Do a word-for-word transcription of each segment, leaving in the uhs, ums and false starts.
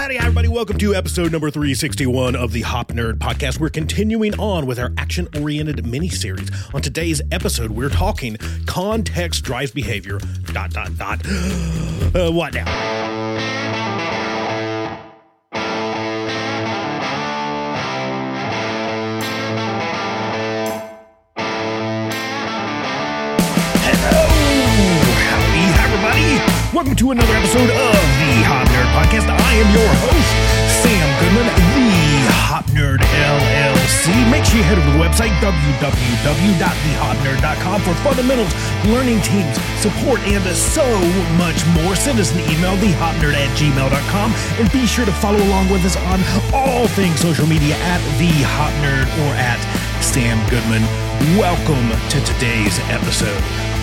Howdy, everybody. Welcome to episode number three sixty-one of the Hop Nerd Podcast. We're continuing on with our action-oriented mini-series. On today's episode, we're talking context drives behavior, dot, dot, dot. Uh, what now? Welcome to another episode of the Hop Nerd Podcast. I am your host, Sam Goodman, the Hop Nerd L L C. Make sure you head over to the website, w w w dot the hop nerd dot com, for fundamentals, learning teams, support, and so much more. Send us an email, the hop nerd at gmail dot com, and be sure to follow along with us on all things social media at the Hop Nerd or at Sam Goodman. Welcome to today's episode.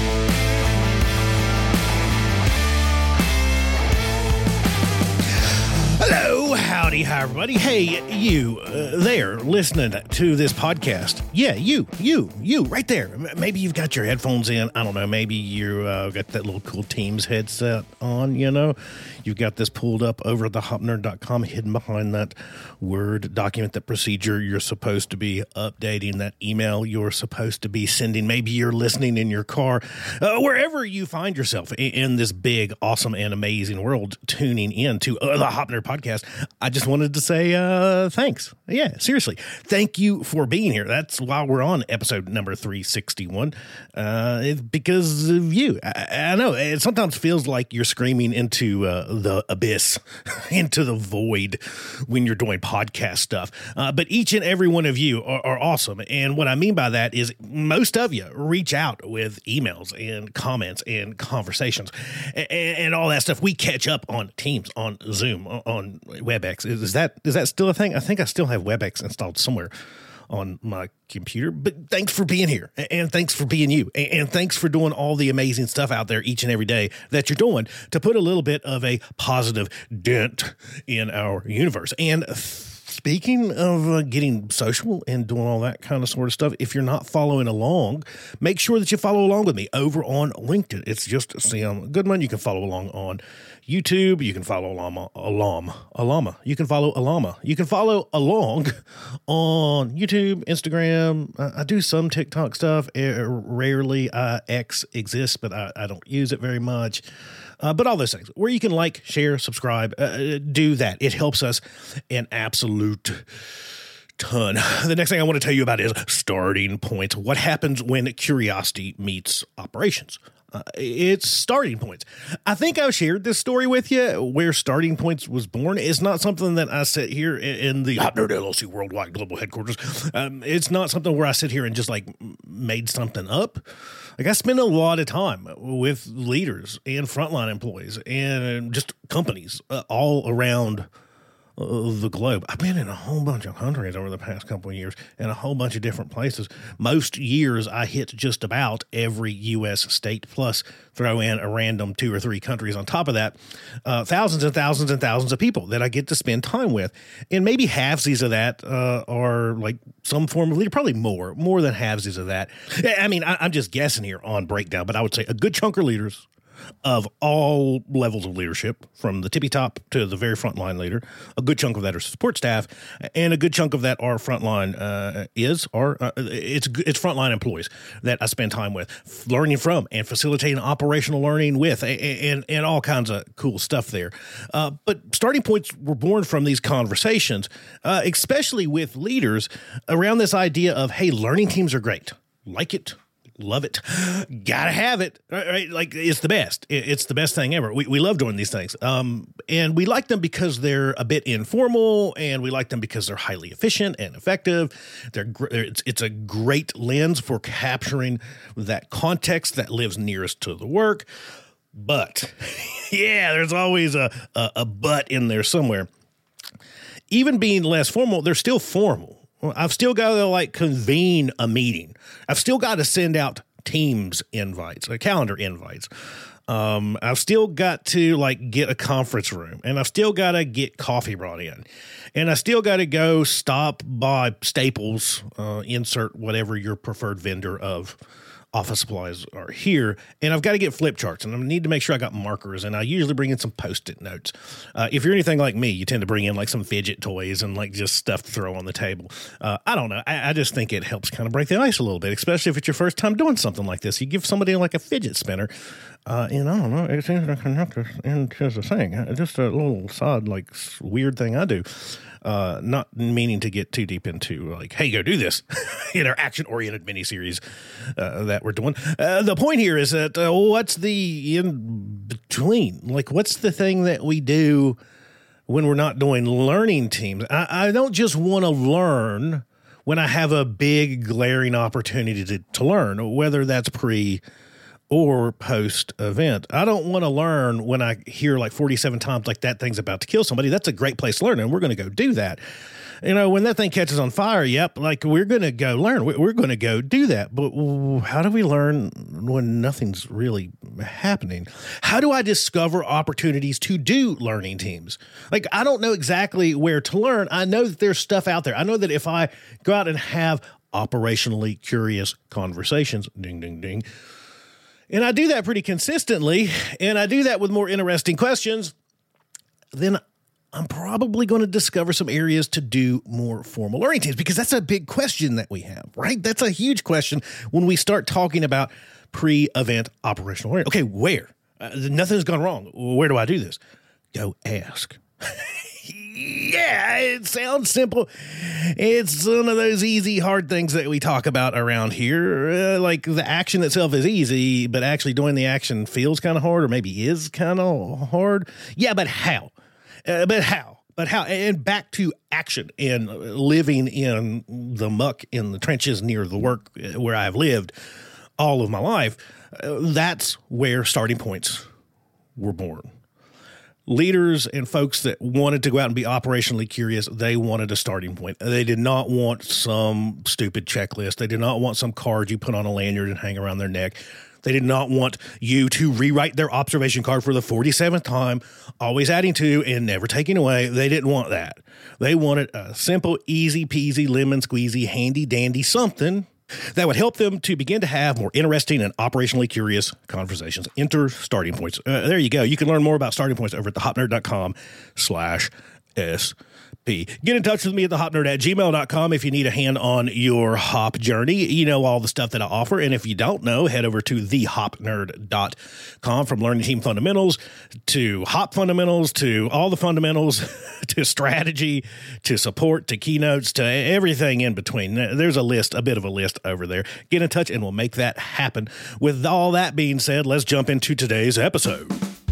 Hello, howdy, hi, everybody. Hey, you uh, there listening to this podcast. Yeah, you, you, you, right there. Maybe you've got your headphones in. I don't know. Maybe you uh, got that little cool Teams headset on, you know. You've got this pulled up over at the hop nerd dot com, hidden behind that Word document, that procedure you're supposed to be updating, that email you're supposed to be sending. Maybe you're listening in your car. Uh, wherever you find yourself in, in this big, awesome, and amazing world, tuning in to uh, the Hop Nerd Podcast, I just wanted to say uh, thanks. Yeah, seriously. Thank you for being here. That's why we're on episode number three sixty-one. Uh, it's because of you. I, I know it sometimes feels like you're screaming into uh, the abyss, into the void when you're doing podcast stuff. Uh, but each and every one of you are, are awesome. And what I mean by that is most of you reach out with emails and comments and conversations and, and all that stuff. We catch up on Teams, on Zoom, on WebEx. Is that is that still a thing? I think I still have WebEx installed somewhere on my computer. But thanks for being here, and thanks for being you, and thanks for doing all the amazing stuff out there each and every day that you're doing to put a little bit of a positive dent in our universe. And speaking of uh, getting social and doing all that kind of sort of stuff, if you're not following along, make sure that you follow along with me over on LinkedIn. It's just Sam Goodman. You can follow along on YouTube. You can follow Alama, Alama, Alama. You can follow Alama. You can follow along on YouTube, Instagram. Uh, I do some TikTok stuff. Uh, rarely uh, X exists, but I, I don't use it very much. Uh, but all those things where you can like, share, subscribe, uh, do that. It helps us an absolute ton. The next thing I want to tell you about is starting points. What happens when curiosity meets operations? Uh, it's starting points. I think I've shared this story with you where Starting Points was born. It's not something that I sit here in the Hop Nerd L L C Worldwide Global Headquarters. Um, it's not something where I sit here and just like made something up. Like I spend a lot of time with leaders and frontline employees and just companies uh, all around Uh, the globe. I've been in a whole bunch of countries over the past couple of years and a whole bunch of different places. Most years I hit just about every U S state, plus throw in a random two or three countries on top of that. Uh, thousands and thousands and thousands of people that I get to spend time with. And maybe halvesies of that uh, are like some form of leader, probably more, more than halvesies of that. I mean, I, I'm just guessing here on breakdown, but I would say a good chunk are leaders of all levels of leadership, from the tippy top to the very frontline leader. A good chunk of that are support staff, and a good chunk of that are frontline uh, is or uh, it's it's frontline employees that I spend time with, learning from and facilitating operational learning with, and and, and all kinds of cool stuff there. Uh, but starting points were born from these conversations, uh, especially with leaders around this idea of, hey, learning teams are great, like it. Love it. Gotta have it. Right? Like, it's the best. It's the best thing ever. We we love doing these things. Um, and we like them because they're a bit informal, and we like them because they're highly efficient and effective. They're, they're it's, it's a great lens for capturing that context that lives nearest to the work. But, yeah, there's always a, a, a but in there somewhere. Even being less formal, they're still formal. I've still got to like convene a meeting. I've still got to send out Teams invites, uh, calendar invites. Um, I've still got to like get a conference room, and I've still got to get coffee brought in, and I still got to go stop by Staples, uh, insert whatever your preferred vendor of office supplies are here, and I've got to get flip charts, and I need to make sure I got markers, and I usually bring in some Post-it notes. Uh, if you're anything like me, you tend to bring in like some fidget toys and like just stuff to throw on the table. Uh, I don't know. I, I just think it helps kind of break the ice a little bit, especially if it's your first time doing something like this. You give somebody like a fidget spinner, uh, and I don't know, it seems to connect us into the thing. Just a little side, like weird thing I do. Uh, not meaning to get too deep into like, hey, go do this in our action-oriented miniseries uh, that we're doing. Uh, the point here is that uh, what's the in between? Like, what's the thing that we do when we're not doing learning teams? I, I don't just want to learn when I have a big glaring opportunity to, to learn, whether that's pre or post-event. I don't want to learn when I hear like forty-seven times like that thing's about to kill somebody. That's a great place to learn, and we're going to go do that. You know, when that thing catches on fire, yep, like we're going to go learn. We're going to go do that. But how do we learn when nothing's really happening? How do I discover opportunities to do learning teams? Like, I don't know exactly where to learn. I know that there's stuff out there. I know that if I go out and have operationally curious conversations, ding, ding, ding, and I do that pretty consistently, and I do that with more interesting questions, then I'm probably going to discover some areas to do more formal learning teams, because that's a big question that we have, right? That's a huge question when we start talking about pre-event operational learning. Okay, where? Uh, nothing's gone wrong. Where do I do this? Go ask. Yeah, it sounds simple. It's one of those easy, hard things that we talk about around here. Uh, like the action itself is easy, but actually doing the action feels kind of hard, or maybe is kind of hard. Yeah, but how? Uh, but how? But how? And back to action and living in the muck in the trenches near the work where I've lived all of my life. Uh, that's where starting points were born. Leaders and folks that wanted to go out and be operationally curious, they wanted a starting point. They did not want some stupid checklist. They did not want some card you put on a lanyard and hang around their neck. They did not want you to rewrite their observation card for the forty-seventh time, always adding to and never taking away. They didn't want that. They wanted a simple, easy peasy, lemon squeezy, handy dandy something that would help them to begin to have more interesting and operationally curious conversations. Enter starting points. Uh, there you go. You can learn more about starting points over at thehopnerd.com slash S. P. Get in touch with me at thehopnerd at gmail dot com if you need a hand on your hop journey. You know all the stuff that I offer, and if you don't know, head over to the hop nerd dot com. From learning team fundamentals to hop fundamentals to all the fundamentals to strategy to support to keynotes to everything in between. There's a list, a bit of a list over there. Get in touch and we'll make that happen. With all that being said, let's jump into today's episode.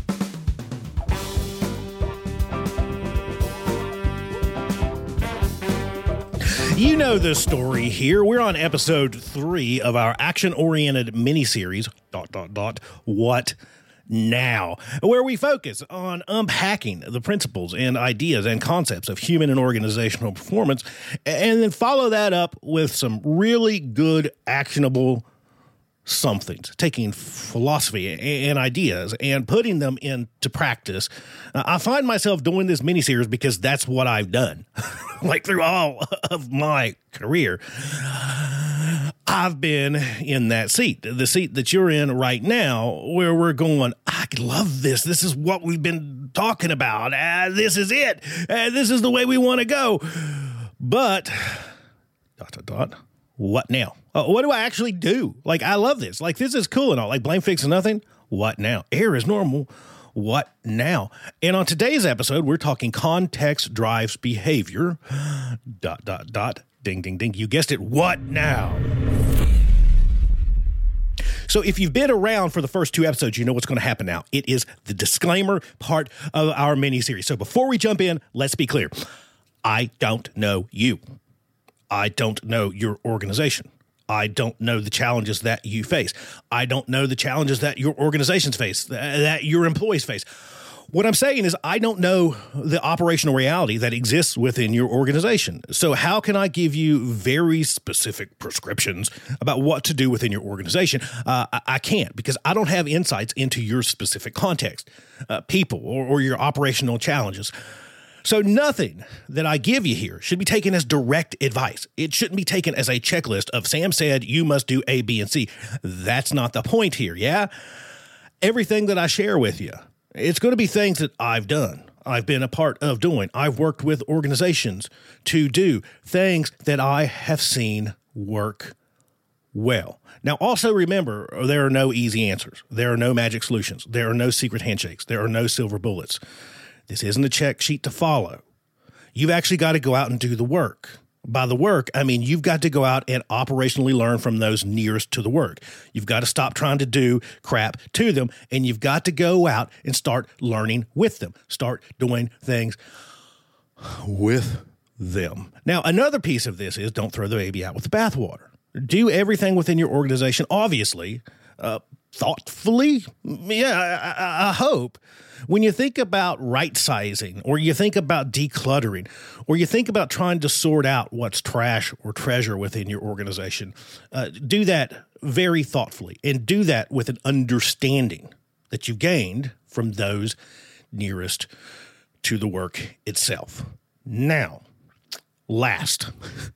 You know the story here. We're on episode three of our action-oriented miniseries, dot, dot, dot, What Now? Where we focus on unpacking the principles and ideas and concepts of human and organizational performance, and then follow that up with some really good, actionable somethings, taking philosophy and ideas and putting them into practice. Uh, I find myself doing this miniseries because that's what I've done. Like through all of my career, I've been in that seat, the seat that you're in right now, where we're going, I love this. This is what we've been talking about. Uh, this is it. Uh, this is the way we want to go. But, dot, dot, dot, what now? Uh, what do I actually do? Like, I love this. Like, this is cool and all. Like, blame, fix, and nothing. What now? Error is normal. What now? And on today's episode, we're talking context drives behavior. Dot, dot, dot. Ding, ding, ding. You guessed it. What now? So if you've been around for the first two episodes, you know what's going to happen now. It is the disclaimer part of our mini-series. So before we jump in, let's be clear. I don't know you. I don't know your organization. I don't know the challenges that you face. I don't know the challenges that your organizations face, that your employees face. What I'm saying is I don't know the operational reality that exists within your organization. So how can I give you very specific prescriptions about what to do within your organization? Uh, I, I can't, because I don't have insights into your specific context, uh, people, or, or your operational challenges. So nothing that I give you here should be taken as direct advice. It shouldn't be taken as a checklist of Sam said you must do A, B, and C. That's not the point here, yeah? Everything that I share with you, it's going to be things that I've done. I've been a part of doing. I've worked with organizations to do things that I have seen work well. Now, also remember, there are no easy answers. There are no magic solutions. There are no secret handshakes. There are no silver bullets. This isn't a check sheet to follow. You've actually got to go out and do the work. By the work, I mean you've got to go out and operationally learn from those nearest to the work. You've got to stop trying to do crap to them, and you've got to go out and start learning with them. Start doing things with them. Now, another piece of this is don't throw the baby out with the bathwater. Do everything within your organization, obviously, uh, thoughtfully. Yeah, I, I, I hope. When you think about right-sizing, or you think about decluttering, or you think about trying to sort out what's trash or treasure within your organization, uh, do that very thoughtfully, and do that with an understanding that you've gained from those nearest to the work itself. Now, last,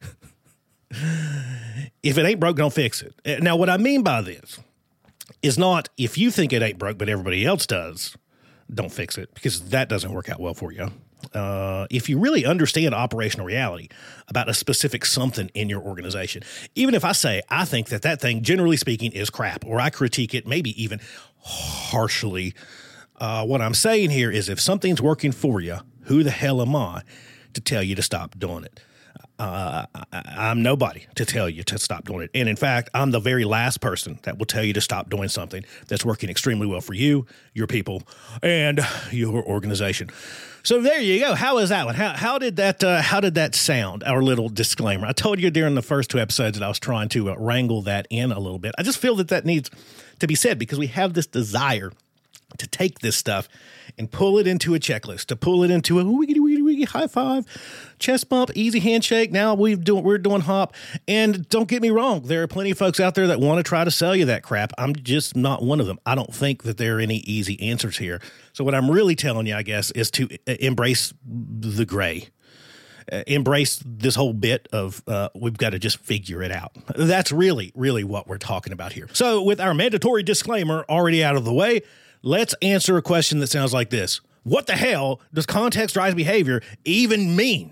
if it ain't broke, don't fix it. Now, what I mean by this is not if you think it ain't broke, but everybody else does, don't fix it, because that doesn't work out well for you. Uh, if you really understand operational reality about a specific something in your organization, even if I say I think that that thing, generally speaking, is crap, or I critique it maybe even harshly, uh, what I'm saying here is if something's working for you, who the hell am I to tell you to stop doing it? Uh, I, I'm nobody to tell you to stop doing it. And in fact, I'm the very last person that will tell you to stop doing something that's working extremely well for you, your people, and your organization. So there you go. How is that one? How, how did that, uh, how did that sound? Our little disclaimer. I told you during the first two episodes that I was trying to uh, wrangle that in a little bit. I just feel that that needs to be said because we have this desire to take this stuff and pull it into a checklist, to pull it into a wiggity, wiggity, wiggity, high five, chest bump, easy handshake. Now we've doing, we're doing hop. And don't get me wrong, there are plenty of folks out there that want to try to sell you that crap. I'm just not one of them. I don't think that there are any easy answers here. So what I'm really telling you, I guess, is to embrace the gray. Uh, embrace this whole bit of uh, we've got to just figure it out. That's really, really what we're talking about here. So with our mandatory disclaimer already out of the way, let's answer a question that sounds like this. What the hell does context-driven behavior even mean?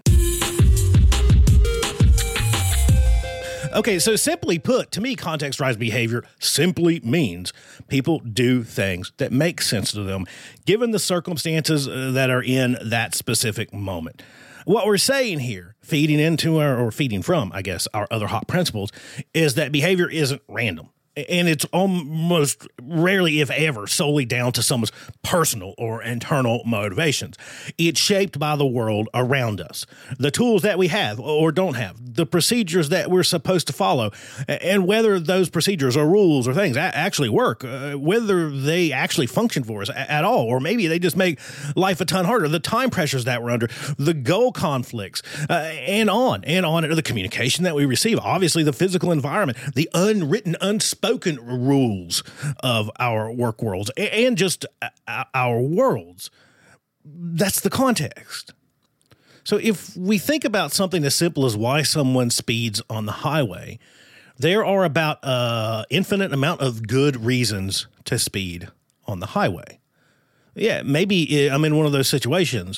Okay, so simply put, to me, context-driven behavior simply means people do things that make sense to them, given the circumstances uh, that are in that specific moment. What we're saying here, feeding into our, or feeding from, I guess, our other hot principles, is that behavior isn't random. And it's almost rarely, if ever, solely down to someone's personal or internal motivations. It's shaped by the world around us, the tools that we have or don't have, the procedures that we're supposed to follow, and whether those procedures or rules or things actually work, uh, whether they actually function for us at all, or maybe they just make life a ton harder, the time pressures that we're under, the goal conflicts, uh, and on and on, the communication that we receive, obviously the physical environment, the unwritten, unspoken Spoken rules of our work worlds and just our worlds. That's the context. So if we think about something as simple as why someone speeds on the highway, there are about an infinite amount of good reasons to speed on the highway. Yeah, maybe I'm in one of those situations.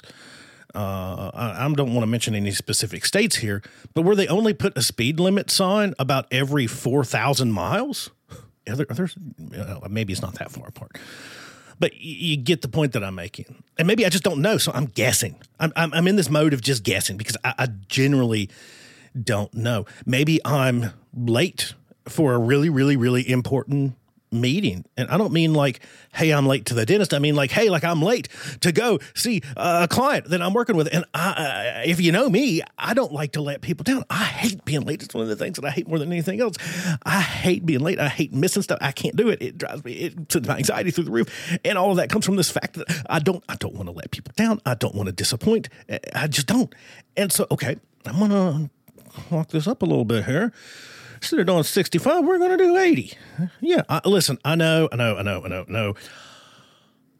Uh, I, I don't want to mention any specific states here, but where they only put a speed limit sign about every four thousand miles. Are there, are there, uh, maybe it's not that far apart, but y- you get the point that I'm making. And maybe I just don't know, so I'm guessing. I'm, I'm, I'm in this mode of just guessing because I, I generally don't know. Maybe I'm late for a really, really, really important meeting. And I don't mean like, hey, I'm late to the dentist. I mean like, hey, like I'm late to go see a client that I'm working with. And I, uh, if you know me, I don't like to let people down. I hate being late. It's one of the things that I hate more than anything else. I hate being late. I hate missing stuff. I can't do it. It drives me, it sends my anxiety through the roof. And all of that comes from this fact that I don't, I don't want to let people down. I don't want to disappoint. I just don't. And so, okay, I'm going to walk this up a little bit here. Instead of doing sixty-five, we're going to do eighty. Yeah, I, listen, I know, I know, I know, I know, no.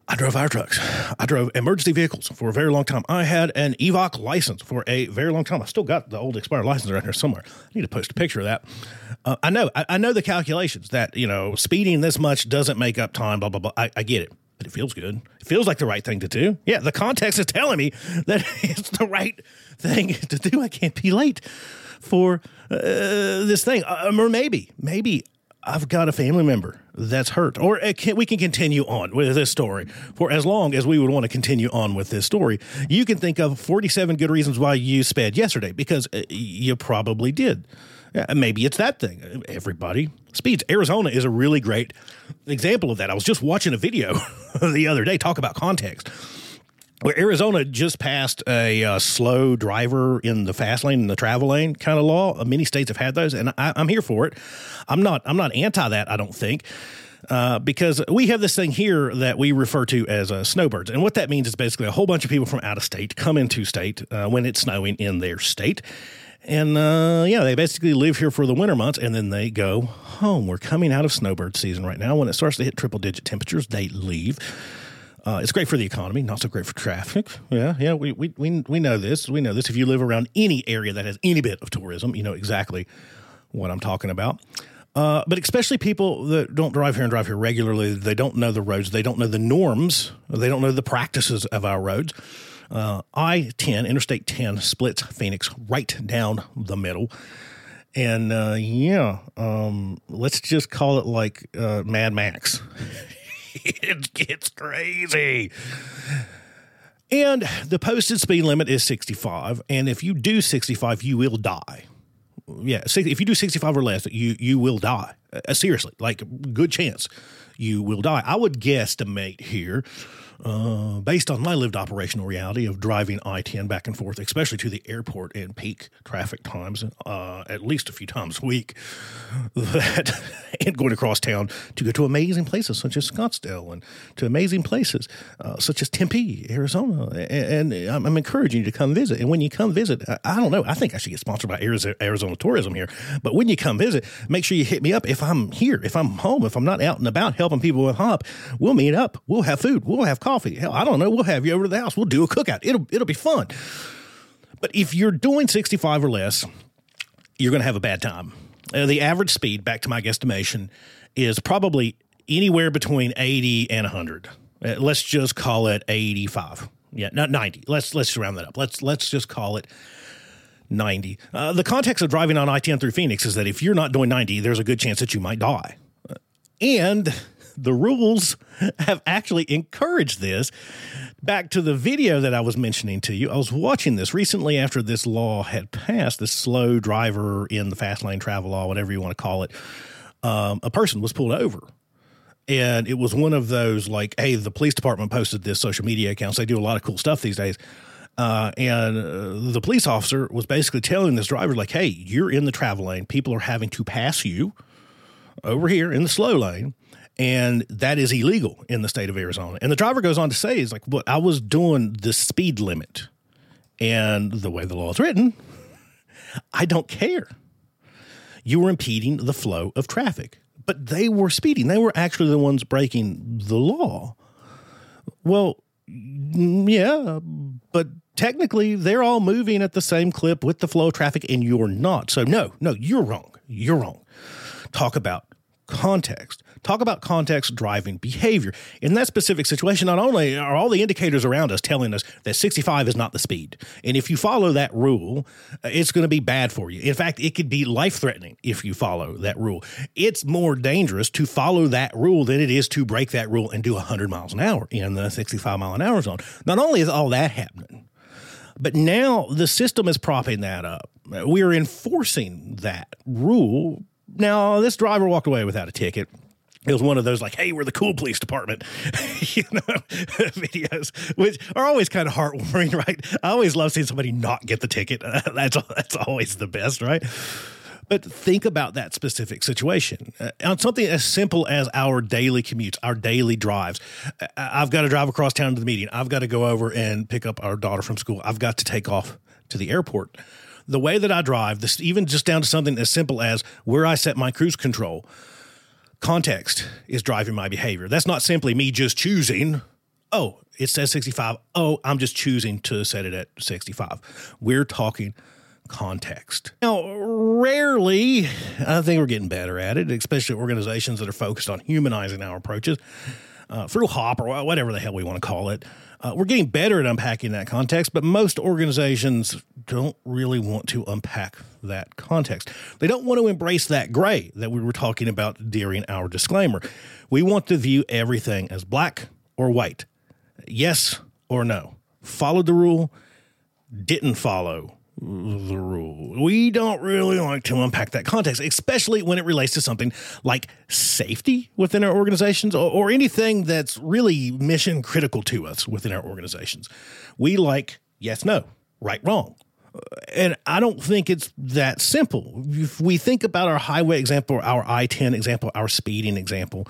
I drove fire trucks. I drove emergency vehicles for a very long time. I had an E V O C license for a very long time. I still got the old expired license around here somewhere. I need to post a picture of that. Uh, I know, I, I know the calculations that, you know, speeding this much doesn't make up time, blah, blah, blah. I, I get it, but it feels good. It feels like the right thing to do. Yeah, the context is telling me that it's the right thing to do. I can't be late for uh, this thing. Uh, or maybe, maybe I've got a family member that's hurt, or it can, we can continue on with this story for as long as we would want to continue on with this story. You can think of forty-seven good reasons why you sped yesterday, because you probably did. Maybe it's that thing. Everybody speeds. Arizona is a really great example of that. I was just watching a video the other day, talk about context, where Arizona just passed a uh, slow driver in the fast lane, in the travel lane kind of law. Many states have had those, and I, I'm here for it. I'm not I'm not anti that, I don't think, uh, because we have this thing here that we refer to as uh, snowbirds. And what that means is basically a whole bunch of people from out of state come into state uh, when it's snowing in their state. And, uh, yeah, they basically live here for the winter months, and then they go home. We're coming out of snowbird season right now. When it starts to hit triple-digit temperatures, they leave. Uh, it's great for the economy, not so great for traffic. Yeah, yeah, we, we we we know this. We know this. If you live around any area that has any bit of tourism, you know exactly what I'm talking about. Uh, but especially people that don't drive here and drive here regularly, they don't know the roads. They don't know the norms. They don't know the practices of our roads. Uh, I ten, Interstate ten, splits Phoenix right down the middle. And, uh, yeah, um, let's just call it like uh, Mad Max. It gets crazy. And the posted speed limit is sixty-five. And if you do sixty-five, you will die. Yeah, if you do sixty-five or less, you you will die. Uh, seriously, like, good chance you will die. I would guesstimate here, uh, based on my lived operational reality of driving I ten back and forth, especially to the airport in peak traffic times, uh, at least a few times a week, that and going across town to go to amazing places such as Scottsdale and to amazing places uh, such as Tempe, Arizona. And, and I'm, I'm encouraging you to come visit. And when you come visit, I, I don't know, I think I should get sponsored by Arizona, Arizona Tourism here. But when you come visit, make sure you hit me up if I'm here, if I'm home, if I'm not out and about helping people with hop. We'll meet up. We'll have food. We'll have coffee. Hell, I don't know. We'll have you over to the house. We'll do a cookout. It'll it'll be fun. But if you're doing sixty-five or less, you're going to have a bad time. Uh, the average speed, back to my guesstimation, is probably anywhere between eighty and one hundred. Uh, let's just call it eighty-five. Yeah, not ninety. Let's let's round that up. Let's let's just call it ninety. Uh, the context of driving on I ten through Phoenix is that if you're not doing ninety, there's a good chance that you might die. Uh, and the rules have actually encouraged this. Back to the video that I was mentioning to you, I was watching this recently after this law had passed, this slow driver in the fast lane travel law, whatever you want to call it. Um, a person was pulled over. And it was one of those like, hey, the police department posted this social media accounts. They do a lot of cool stuff these days. Uh, and uh, the police officer was basically telling this driver, like, hey, you're in the travel lane. People are having to pass you over here in the slow lane. And that is illegal in the state of Arizona. And the driver goes on to say, is like, well, I was doing the speed limit. And the way the law is written, I don't care. You were impeding the flow of traffic. But they were speeding. They were actually the ones breaking the law. Well, yeah, but technically they're all moving at the same clip with the flow of traffic, and you're not. So no, no, you're wrong. You're wrong. Talk about context. Talk about context driving behavior. In that specific situation, not only are all the indicators around us telling us that sixty-five is not the speed, and if you follow that rule, it's going to be bad for you. In fact, it could be life-threatening if you follow that rule. It's more dangerous to follow that rule than it is to break that rule and do one hundred miles an hour in the sixty-five mile an hour zone. Not only is all that happening, but now the system is propping that up. We are enforcing that rule. Now, this driver walked away without a ticket. It was one of those like, hey, we're the cool police department, you know, videos, which are always kind of heartwarming, right? I always love seeing somebody not get the ticket. Uh, that's that's always the best, right? But think about that specific situation. Uh, on something as simple as our daily commutes, our daily drives. Uh, I've got to drive across town to the meeting. I've got to go over and pick up our daughter from school. I've got to take off to the airport. The way that I drive, this even just down to something as simple as where I set my cruise control, context is driving my behavior. That's not simply me just choosing, oh, it says sixty-five. Oh, I'm just choosing to set it at sixty-five. We're talking context. Now, rarely, I think we're getting better at it, especially organizations that are focused on humanizing our approaches, uh, through HOP or whatever the hell we want to call it. Uh, we're getting better at unpacking that context, but most organizations don't really want to unpack that context. They don't want to embrace that gray that we were talking about during our disclaimer. We want to view everything as black or white, yes or no. Followed the rule, didn't follow the rule. We don't really like to unpack that context, especially when it relates to something like safety within our organizations or, or anything that's really mission critical to us within our organizations. We like yes, no, right, wrong. And I don't think it's that simple. If we think about our highway example, our I ten example, our speeding example,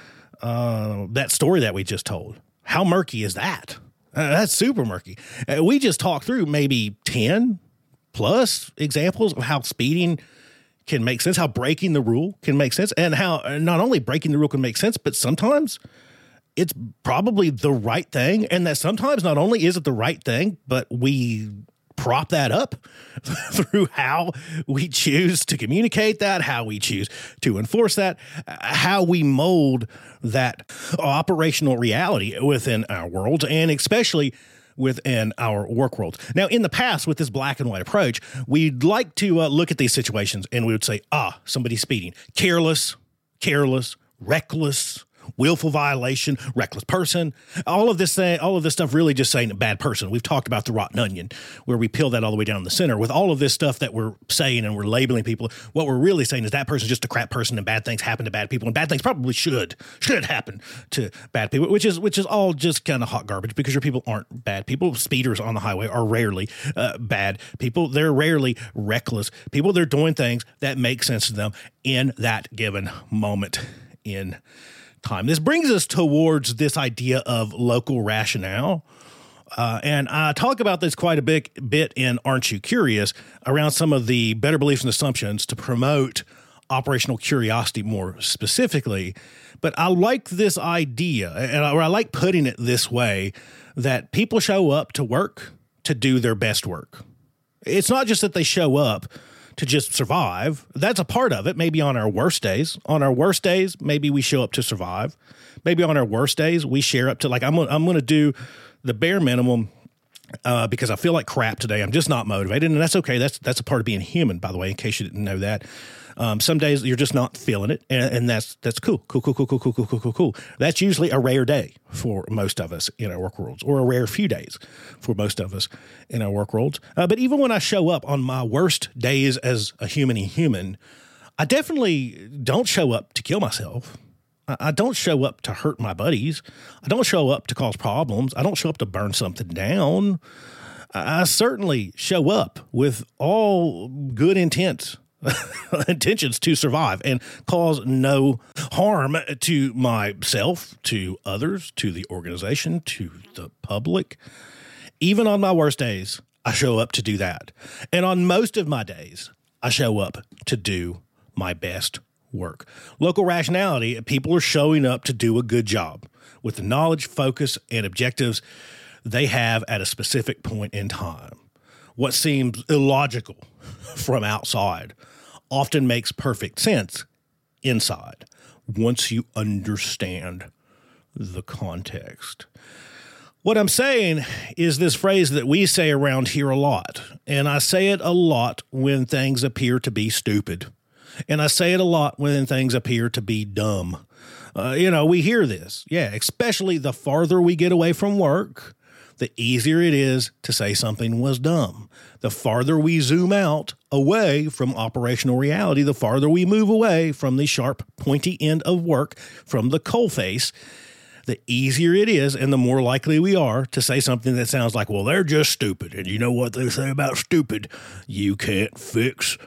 uh, that story that we just told, how murky is that? Uh, that's super murky. Uh, we just talked through maybe ten plus examples of how speeding can make sense, how breaking the rule can make sense, and how not only breaking the rule can make sense, but sometimes it's probably the right thing, and that sometimes not only is it the right thing, but we prop that up through how we choose to communicate that, how we choose to enforce that, how we mold that operational reality within our worlds, and especially within our work worlds. Now, in the past, with this black and white approach, we'd like to uh, look at these situations and we would say, ah, somebody's speeding. Careless, careless, reckless, willful violation, reckless person. All of this thing, all of this stuff really just saying a bad person. We've talked about the rotten onion, where we peel that all the way down the center. With all of this stuff that we're saying and we're labeling people, what we're really saying is that person's just a crap person and bad things happen to bad people, and bad things probably should should happen to bad people, which is which is all just kind of hot garbage because your people aren't bad people. Speeders on the highway are rarely uh, bad people. They're rarely reckless people. They're doing things that make sense to them in that given moment in time. This brings us towards this idea of local rationale. Uh, and I talk about this quite a bit, bit in Aren't You Curious around some of the better beliefs and assumptions to promote operational curiosity more specifically. But I like this idea, and I, or I like putting it this way, that people show up to work to do their best work. It's not just that they show up to just survive. That's a part of it. Maybe on our worst days. On our worst days, maybe we show up to survive. Maybe on our worst days, we share up to like, I'm gonna, I'm going to do the bare minimum uh, because I feel like crap today. I'm just not motivated, and that's okay. That's that's a part of being human, by the way, in case you didn't know that. Um, some days you're just not feeling it, and, and that's that's cool. Cool, cool, cool, cool, cool, cool, cool, cool, cool. That's usually a rare day for most of us in our work worlds, or a rare few days for most of us in our work worlds. Uh, but even when I show up on my worst days as a human human, I definitely don't show up to kill myself. I, I don't show up to hurt my buddies. I don't show up to cause problems. I don't show up to burn something down. I, I certainly show up with all good intent intentions to survive and cause no harm to myself, to others, to the organization, to the public. Even on my worst days, I show up to do that. And on most of my days, I show up to do my best work. Local rationality, people are showing up to do a good job with the knowledge, focus, and objectives they have at a specific point in time. What seems illogical from outside often makes perfect sense inside once you understand the context. What I'm saying is this phrase that we say around here a lot, and I say it a lot when things appear to be stupid, and I say it a lot when things appear to be dumb. Uh, you know, we hear this, yeah, especially the farther we get away from work, the easier it is to say something was dumb. The farther we zoom out away from operational reality, the farther we move away from the sharp, pointy end of work, from the coalface, the easier it is and the more likely we are to say something that sounds like, well, they're just stupid. And you know what they say about stupid? You can't fix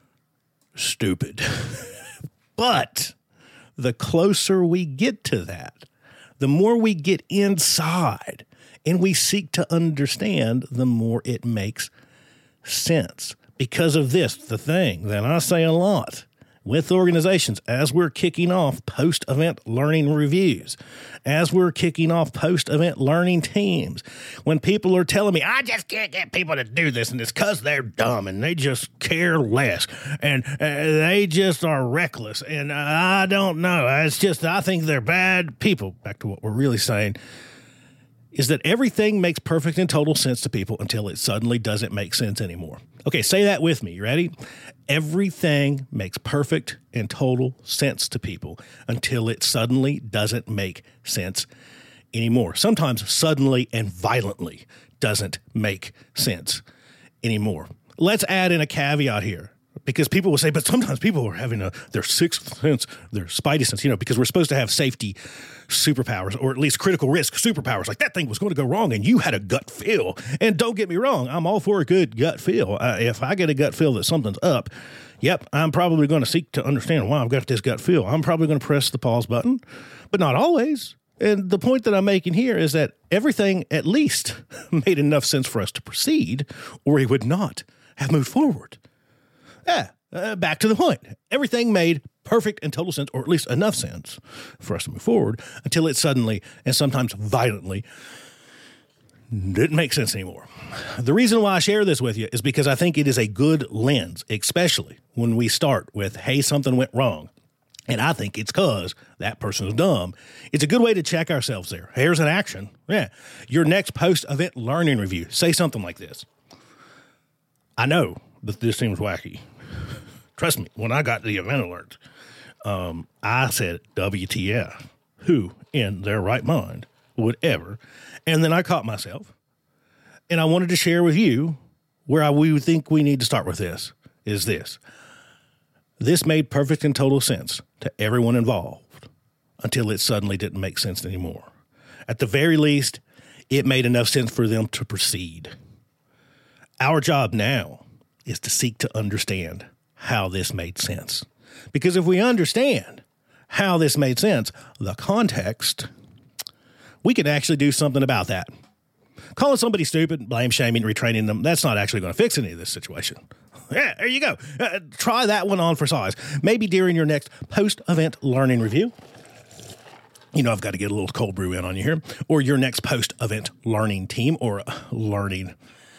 stupid. But the closer we get to that, the more we get inside and we seek to understand, the more it makes sense. Because of this, the thing that I say a lot with organizations as we're kicking off post-event learning reviews, as we're kicking off post-event learning teams, when people are telling me, I just can't get people to do this, and it's because they're dumb, and they just care less, and uh, they just are reckless, and uh, I don't know. It's just, I think they're bad people. Back to what we're really saying is that everything makes perfect and total sense to people until it suddenly doesn't make sense anymore. Okay, say that with me. You ready? Everything makes perfect and total sense to people until it suddenly doesn't make sense anymore. Sometimes suddenly and violently doesn't make sense anymore. Let's add in a caveat here, because people will say, but sometimes people are having a, their sixth sense, their spidey sense, you know, because we're supposed to have safety superpowers, or at least critical risk superpowers. Like, that thing was going to go wrong and you had a gut feel. And don't get me wrong, I'm all for a good gut feel. Uh, if I get a gut feel that something's up, yep, I'm probably going to seek to understand why I've got this gut feel. I'm probably going to press the pause button, but not always. And the point that I'm making here is that everything at least made enough sense for us to proceed, or he would not have moved forward. Yeah, uh, back to the point. Everything made perfect and total sense, or at least enough sense for us to move forward, until it suddenly, and sometimes violently, didn't make sense anymore. The reason why I share this with you is because I think it is a good lens, especially when we start with, hey, something went wrong, and I think it's because that person's dumb. It's a good way to check ourselves there. Here's an action. Yeah, your next post-event learning review. Say something like this. I know that this seems wacky. Trust me, when I got the event alert, um, I said, W T F, who in their right mind would ever? And then I caught myself, and I wanted to share with you where I we think we need to start with this, is this. This made perfect and total sense to everyone involved until it suddenly didn't make sense anymore. At the very least, it made enough sense for them to proceed. Our job now is to seek to understand how this made sense. Because if we understand how this made sense, the context, we can actually do something about that. Calling somebody stupid, blame shaming, retraining them, that's not actually going to fix any of this situation. Yeah, there you go. Uh, try that one on for size. Maybe during your next post-event learning review. You know, I've got to get a little cold brew in on you here. Or your next post-event learning team, or learning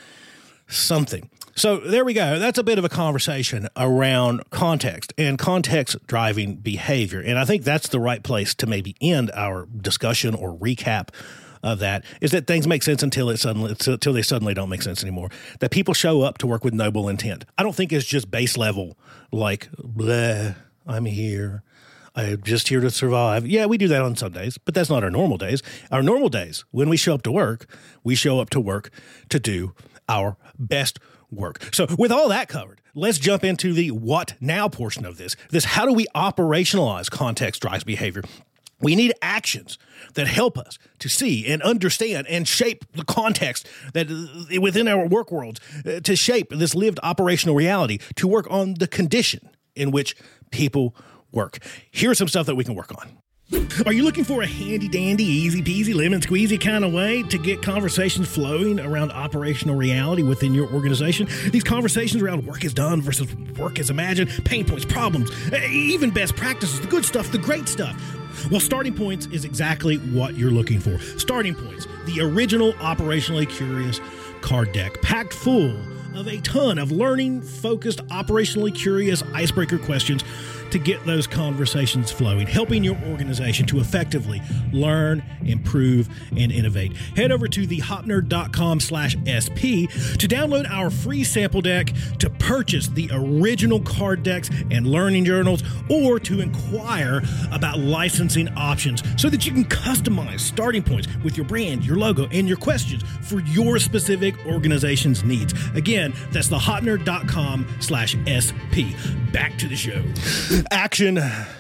something. So there we go. That's a bit of a conversation around context and context driving behavior. And I think that's the right place to maybe end our discussion or recap of that, is that things make sense until it suddenly, until they suddenly don't make sense anymore. That people show up to work with noble intent. I don't think it's just base level, like, bleh, I'm here. I'm just here to survive. Yeah, we do that on some days, but that's not our normal days. Our normal days, when we show up to work, we show up to work to do our best work. So with all that covered, let's jump into the what now portion of this. This, how do we operationalize context drives behavior? We need actions that help us to see and understand and shape the context that uh, within our work worlds, uh, to shape this lived operational reality, to work on the condition in which people work. Here's some stuff that we can work on. Are you looking for a handy-dandy, easy-peasy, lemon-squeezy kind of way to get conversations flowing around operational reality within your organization? These conversations around work is done versus work is imagined, pain points, problems, even best practices, the good stuff, the great stuff. Well, Starting Points is exactly what you're looking for. Starting Points, the original operationally curious card deck, packed full of a ton of learning-focused, operationally curious icebreaker questions to get those conversations flowing, helping your organization to effectively learn, improve, and innovate. Head over to the hopnerd.com slash SP to download our free sample deck, to purchase the original card decks and learning journals, or to inquire about licensing options so that you can customize Starting Points with your brand, your logo, and your questions for your specific organization's needs. Again, that's the hopnerd.com slash SP. Back to the show. Action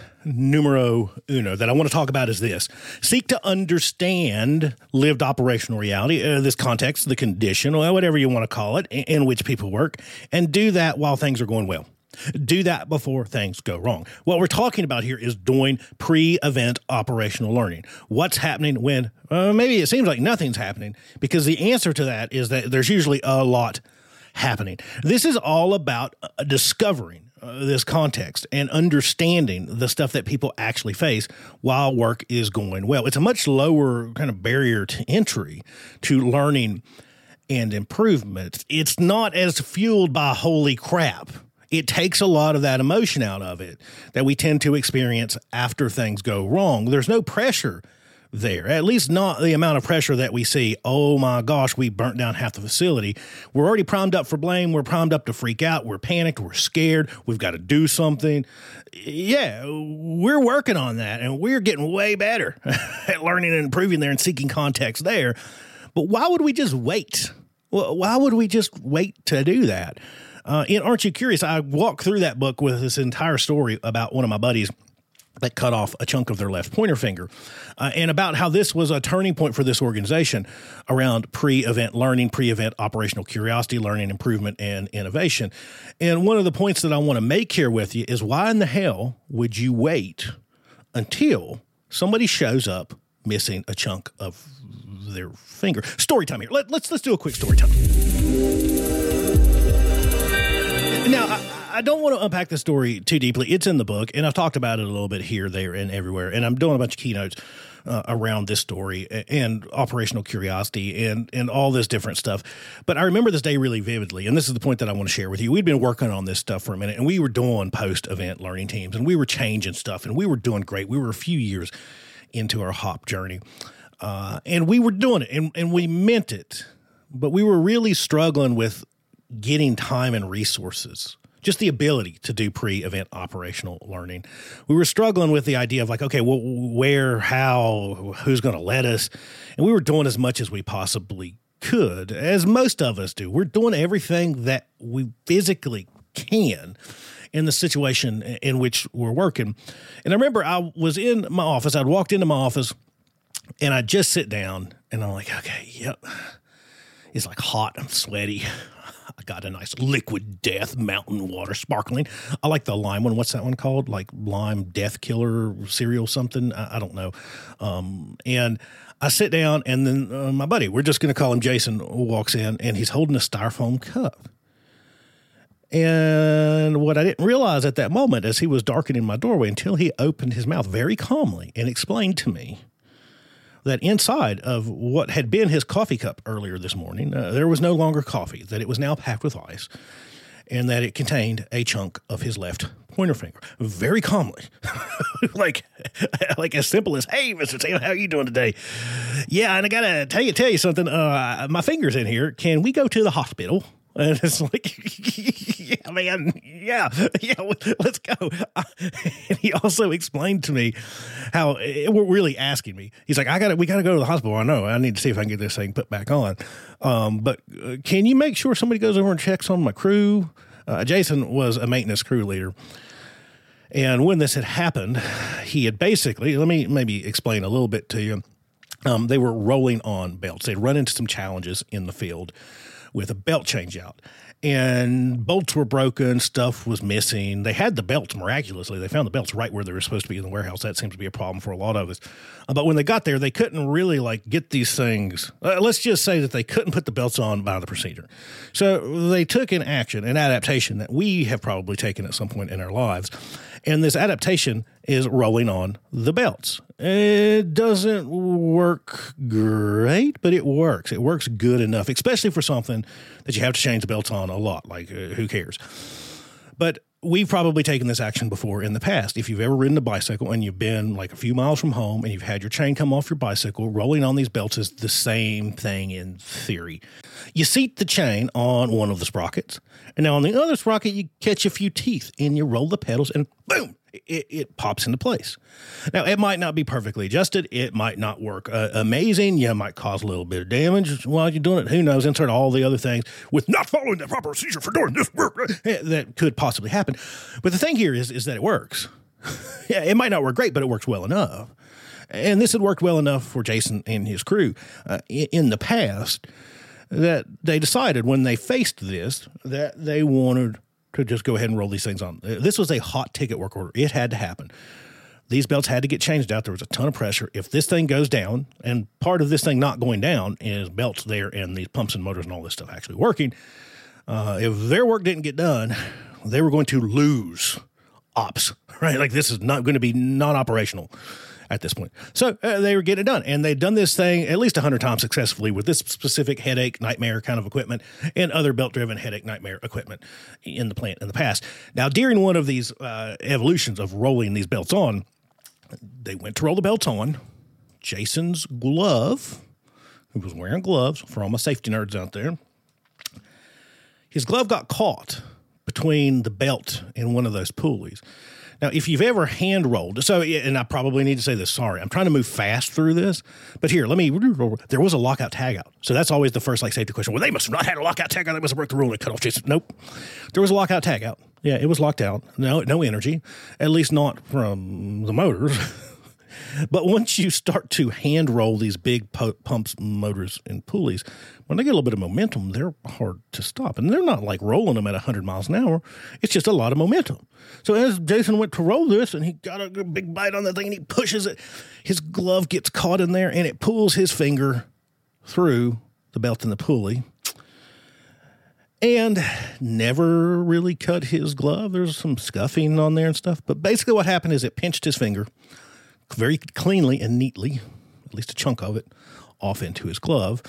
numero uno that I want to talk about is this. Seek to understand lived operational reality, uh, this context, the condition, or whatever you want to call it, in, in which people work, and do that while things are going well. Do that before things go wrong. What we're talking about here is doing pre-event operational learning. What's happening when uh, maybe it seems like nothing's happening, because the answer to that is that there's usually a lot happening. This is all about uh, discovering uh, this context and understanding the stuff that people actually face while work is going well. It's a much lower kind of barrier to entry to learning and improvement. It's not as fueled by holy crap. It takes a lot of that emotion out of it that we tend to experience after things go wrong. There's no pressure there, at least not the amount of pressure that we see. Oh my gosh, we burnt down half the facility. We're already primed up for blame. We're primed up to freak out. We're panicked. We're scared. We've got to do something. Yeah, we're working on that, and we're getting way better at learning and improving there and seeking context there. But why would we just wait? Well, why would we just wait to do that? Uh, in Aren't You Curious, I walk through that book with this entire story about one of my buddies that cut off a chunk of their left pointer finger, uh, and about how this was a turning point for this organization around pre-event learning, pre-event operational curiosity, learning, improvement, and innovation. And one of the points that I want to make here with you is, why in the hell would you wait until somebody shows up missing a chunk of their finger? Story time here. Let, let's let's do a quick story time. Now, I, I don't want to unpack the story too deeply. It's in the book, and I've talked about it a little bit here, there, and everywhere. And I'm doing a bunch of keynotes uh, around this story and operational curiosity and, and all this different stuff. But I remember this day really vividly, and this is the point that I want to share with you. We'd been working on this stuff for a minute, and we were doing post-event learning teams, and we were changing stuff, and we were doing great. We were a few years into our HOP journey, uh, and we were doing it, and, and we meant it. But we were really struggling with getting time and resources, just the ability to do pre-event operational learning. We were struggling with the idea of like, okay, well, where, how, who's going to let us? And we were doing as much as we possibly could, as most of us do. We're doing everything that we physically can in the situation in which we're working. And I remember I was in my office. I'd walked into my office, and I'd just sit down, and I'm like, okay, yep. It's like hot. I'm sweaty. I got a nice liquid death mountain water sparkling. I like the lime one. What's that one called? Like lime death killer cereal something? I, I don't know. Um, and I sit down, and then uh, my buddy, we're just going to call him Jason, walks in, and he's holding a styrofoam cup. And what I didn't realize at that moment is he was darkening my doorway until he opened his mouth very calmly and explained to me that inside of what had been his coffee cup earlier this morning, uh, there was no longer coffee, that it was now packed with ice, and that it contained a chunk of his left pointer finger. Very calmly. like like as simple as, hey, Mister Taylor, how are you doing today? Yeah, and I got to tell you, tell you something. Uh, my finger's in here. Can we go to the hospital? And it's like, yeah, man, yeah, yeah, let's go. Uh, and he also explained to me how it, we're really asking me. He's like, I got to, we got to go to the hospital. I know. I need to see if I can get this thing put back on. Um, but uh, can you make sure somebody goes over and checks on my crew? Uh, Jason was a maintenance crew leader. And when this had happened, he had basically, let me maybe explain a little bit to you. Um, they were rolling on belts. They'd run into some challenges in the field with a belt change out, and bolts were broken, stuff was missing. They had the belts miraculously. They found the belts right where they were supposed to be in the warehouse. That seems to be a problem for a lot of us. Uh, but when they got there, they couldn't really like get these things. Uh, let's just say that they couldn't put the belts on by the procedure. So they took an action, an adaptation that we have probably taken at some point in our lives. And this adaptation is rolling on the belts. It doesn't work great, but it works. It works good enough, especially for something that you have to change the belts on a lot. Like, uh, who cares? But we've probably taken this action before in the past. If you've ever ridden a bicycle and you've been like a few miles from home and you've had your chain come off your bicycle, rolling on these belts is the same thing in theory. You seat the chain on one of the sprockets, and now on the other sprocket, you catch a few teeth and you roll the pedals, and boom, it, it pops into place. Now, it might not be perfectly adjusted. It might not work uh, amazing. You might cause a little bit of damage while you're doing it. Who knows? Insert all the other things with not following the proper procedure for doing this work that could possibly happen. But the thing here is, is that it works. Yeah, it might not work great, but it works well enough. And this had worked well enough for Jason and his crew uh, in the past that they decided when they faced this that they wanted to just go ahead and roll these things on. This was a hot ticket work order. It had to happen. These belts had to get changed out. There was a ton of pressure. If this thing goes down, and part of this thing not going down is belts there and these pumps and motors and all this stuff actually working, uh, if their work didn't get done, they were going to lose ops, right? Like this is not going to be non-operational at this point. So uh, they were getting it done. And they'd done this thing at least one hundred times successfully with this specific headache nightmare kind of equipment and other belt-driven headache nightmare equipment in the plant in the past. Now, during one of these uh, evolutions of rolling these belts on, they went to roll the belts on. Jason's glove, who was wearing gloves for all my safety nerds out there, his glove got caught between the belt and one of those pulleys. Now, if you've ever hand rolled, so, and I probably need to say this, sorry, I'm trying to move fast through this, but here, let me, there was a lockout tagout. So that's always the first, like, safety question. Well, they must have not had a lockout tagout. They must have broke the rule and cut off Jason. Nope. There was a lockout tagout. Yeah, it was locked out. No, no energy, at least not from the motors. But once you start to hand roll these big po- pumps, motors, and pulleys, when they get a little bit of momentum, they're hard to stop. And they're not like rolling them at one hundred miles an hour. It's just a lot of momentum. So as Jason went to roll this, and he got a big bite on that thing, and he pushes it, his glove gets caught in there, and it pulls his finger through the belt and the pulley. And never really cut his glove. There's some scuffing on there and stuff. But basically what happened is it pinched his finger very cleanly and neatly, at least a chunk of it, off into his glove.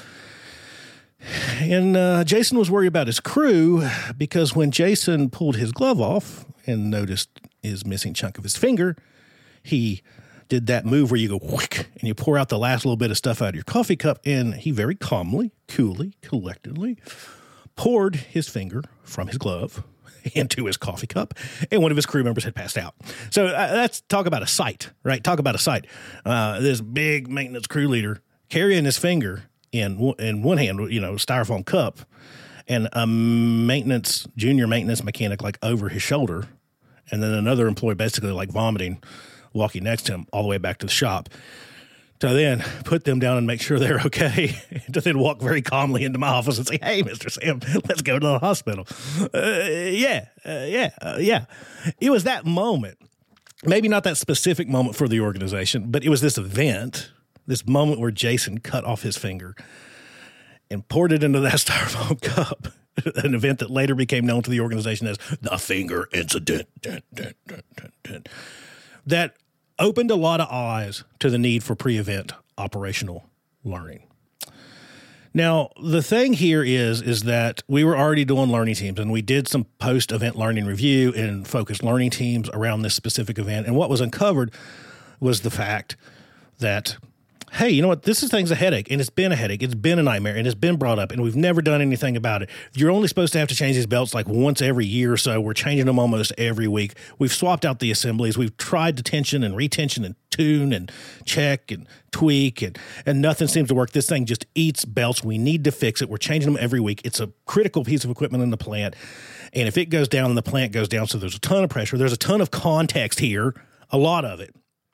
And uh, Jason was worried about his crew because when Jason pulled his glove off and noticed his missing chunk of his finger, he did that move where you go whick and you pour out the last little bit of stuff out of your coffee cup, and he very calmly, coolly, collectedly poured his finger from his glove into his coffee cup, and one of his crew members had passed out. So uh, that's talk about a sight, right? Talk about a sight. Uh, this big maintenance crew leader carrying his finger in in one hand, you know, styrofoam cup, and a maintenance junior maintenance mechanic like over his shoulder, and then another employee basically like vomiting, walking next to him all the way back to the shop. To then put them down and make sure they're okay, to then walk very calmly into my office and say, "Hey, Mister Sam, let's go to the hospital." Uh, yeah, uh, yeah, uh, yeah. It was that moment, maybe not that specific moment for the organization, but it was this event, this moment where Jason cut off his finger and poured it into that styrofoam cup, an event that later became known to the organization as the Finger Incident. Dun, dun, dun, dun, dun. That opened a lot of eyes to the need for pre-event operational learning. Now, the thing here is, is that we were already doing learning teams, and we did some post-event learning review and focused learning teams around this specific event. And what was uncovered was the fact that, hey, you know what? This is thing's a headache, and it's been a headache. It's been a nightmare, and it's been brought up, and we've never done anything about it. You're only supposed to have to change these belts like once every year or so. We're changing them almost every week. We've swapped out the assemblies. We've tried to tension and retension and tune and check and tweak, and, and nothing seems to work. This thing just eats belts. We need to fix it. We're changing them every week. It's a critical piece of equipment in the plant, and if it goes down, then the plant goes down, so there's a ton of pressure. There's a ton of context here, a lot of it.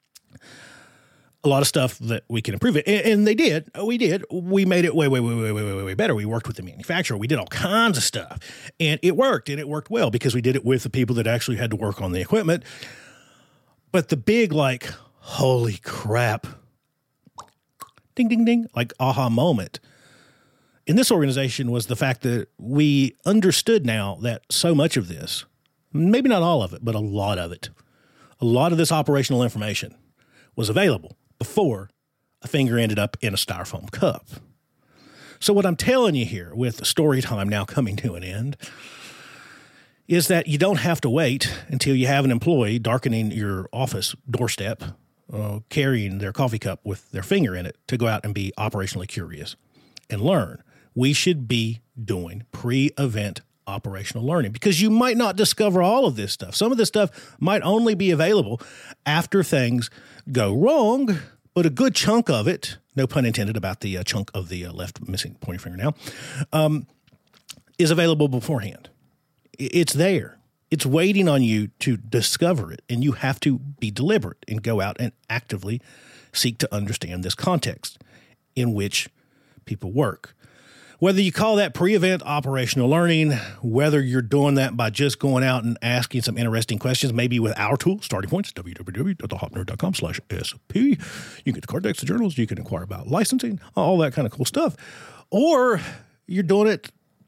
A lot of stuff that we can improve it. And, and they did. We did. We made it way, way, way, way, way, way, way better. We worked with the manufacturer. We did all kinds of stuff. And it worked, and it worked well because we did it with the people that actually had to work on the equipment. But the big, like, holy crap, ding, ding, ding, like aha moment in this organization was the fact that we understood now that so much of this, maybe not all of it, but a lot of it, a lot of this operational information was available before a finger ended up in a styrofoam cup. So what I'm telling you here, with story time now coming to an end, is that you don't have to wait until you have an employee darkening your office doorstep, uh, carrying their coffee cup with their finger in it to go out and be operationally curious and learn. We should be doing pre-event operational learning because you might not discover all of this stuff. Some of this stuff might only be available after things go wrong, but a good chunk of it, no pun intended about the uh, chunk of the uh, left missing pointer finger now, um, is available beforehand. It's there. It's waiting on you to discover it, and you have to be deliberate and go out and actively seek to understand this context in which people work. Whether you call that pre-event operational learning, whether you're doing that by just going out and asking some interesting questions, maybe with our tool, Starting Points, w w w dot the hop nerd dot com slash S P. You can get the card decks, the journals, you can inquire about licensing, all that kind of cool stuff. Or you're doing it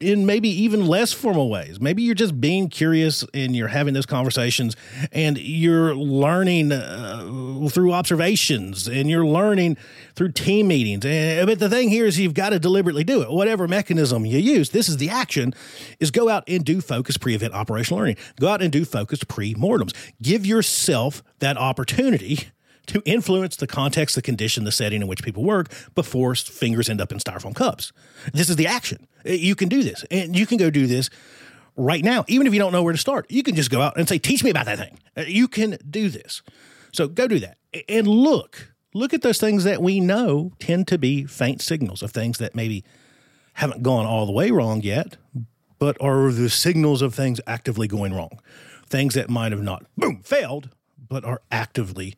in maybe even less formal ways. Maybe you're just being curious and you're having those conversations and you're learning uh, through observations and you're learning through team meetings. And, but the thing here is you've got to deliberately do it. Whatever mechanism you use, this is the action, is go out and do focused pre-event operational learning. Go out and do focused pre-mortems. Give yourself that opportunity to influence the context, the condition, the setting in which people work before fingers end up in styrofoam cups. This is the action. You can do this, and you can go do this right now. Even if you don't know where to start, you can just go out and say, teach me about that thing. You can do this. So go do that. And look, look at those things that we know tend to be faint signals of things that maybe haven't gone all the way wrong yet, but are the signals of things actively going wrong. Things that might have not, boom, failed, but are actively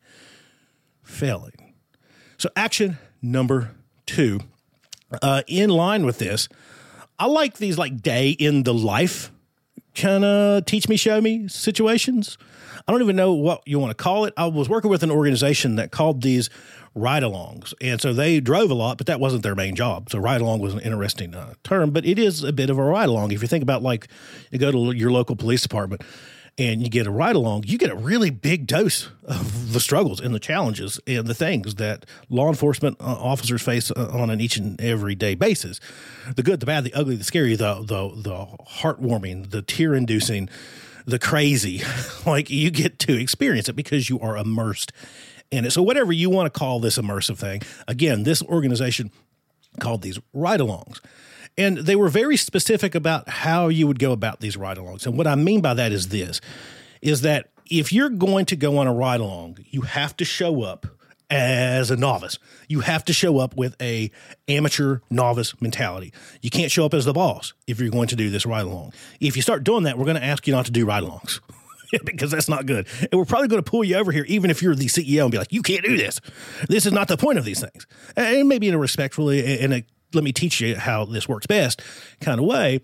failing. So action number two, uh, in line with this, I like these like day in the life kind of teach me, show me situations. I don't even know what you want to call it. I was working with an organization that called these ride-alongs. And so they drove a lot, but that wasn't their main job. So ride-along was an interesting uh, term, but it is a bit of a ride-along. If you think about like you go to your local police department and you get a ride-along, you get a really big dose of the struggles and the challenges and the things that law enforcement uh, officers face uh, on an each and every day basis. The good, the bad, the ugly, the scary, the the the heartwarming, the tear-inducing, the crazy. Like you get to experience it because you are immersed in it. So whatever you want to call this immersive thing, again, this organization called these ride-alongs. And they were very specific about how you would go about these ride-alongs. And what I mean by that is this, is that if you're going to go on a ride-along, you have to show up as a novice. You have to show up with a amateur novice mentality. You can't show up as the boss if you're going to do this ride-along. If you start doing that, we're going to ask you not to do ride-alongs because that's not good. And we're probably going to pull you over here, even if you're the C E O, and be like, you can't do this. This is not the point of these things. And maybe in a respectfully, in a let me teach you how this works best kind of way.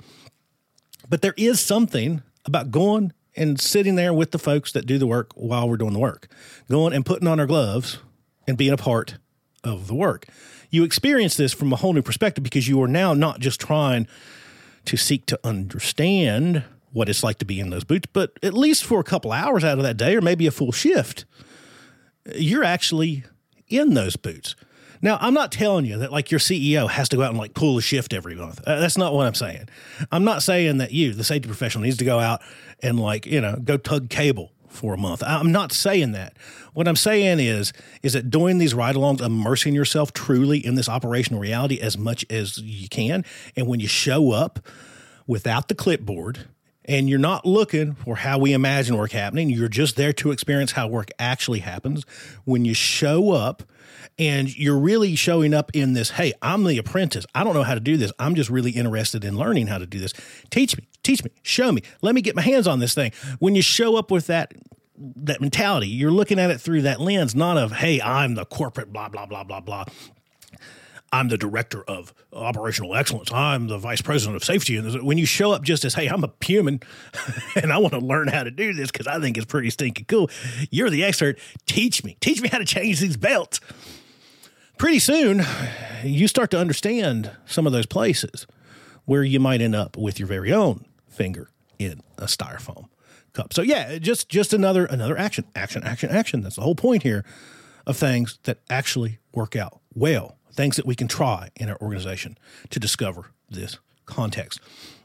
But there is something about going and sitting there with the folks that do the work while we're doing the work, going and putting on our gloves and being a part of the work. You experience this from a whole new perspective because you are now not just trying to seek to understand what it's like to be in those boots, but at least for a couple hours out of that day or maybe a full shift, you're actually in those boots. Now, I'm not telling you that like your C E O has to go out and like pull a shift every month. Uh, that's not what I'm saying. I'm not saying that you, the safety professional, needs to go out and like, you know, go tug cable for a month. I'm not saying that. What I'm saying is, is that doing these ride-alongs, immersing yourself truly in this operational reality as much as you can. And when you show up without the clipboard and you're not looking for how we imagine work happening, you're just there to experience how work actually happens. When you show up, and you're really showing up in this, hey, I'm the apprentice. I don't know how to do this. I'm just really interested in learning how to do this. Teach me, teach me, show me. Let me get my hands on this thing. When you show up with that that mentality, you're looking at it through that lens, not of, hey, I'm the corporate blah, blah, blah, blah, blah. I'm the director of operational excellence. I'm the vice president of safety. And when you show up just as, hey, I'm a human and I want to learn how to do this because I think it's pretty stinking cool. You're the expert. Teach me. Teach me how to change these belts. Pretty soon, you start to understand some of those places where you might end up with your very own finger in a styrofoam cup. So yeah, just just another another action, action, action, action. That's the whole point here of things that actually work out well, things that we can try in our organization to discover this context.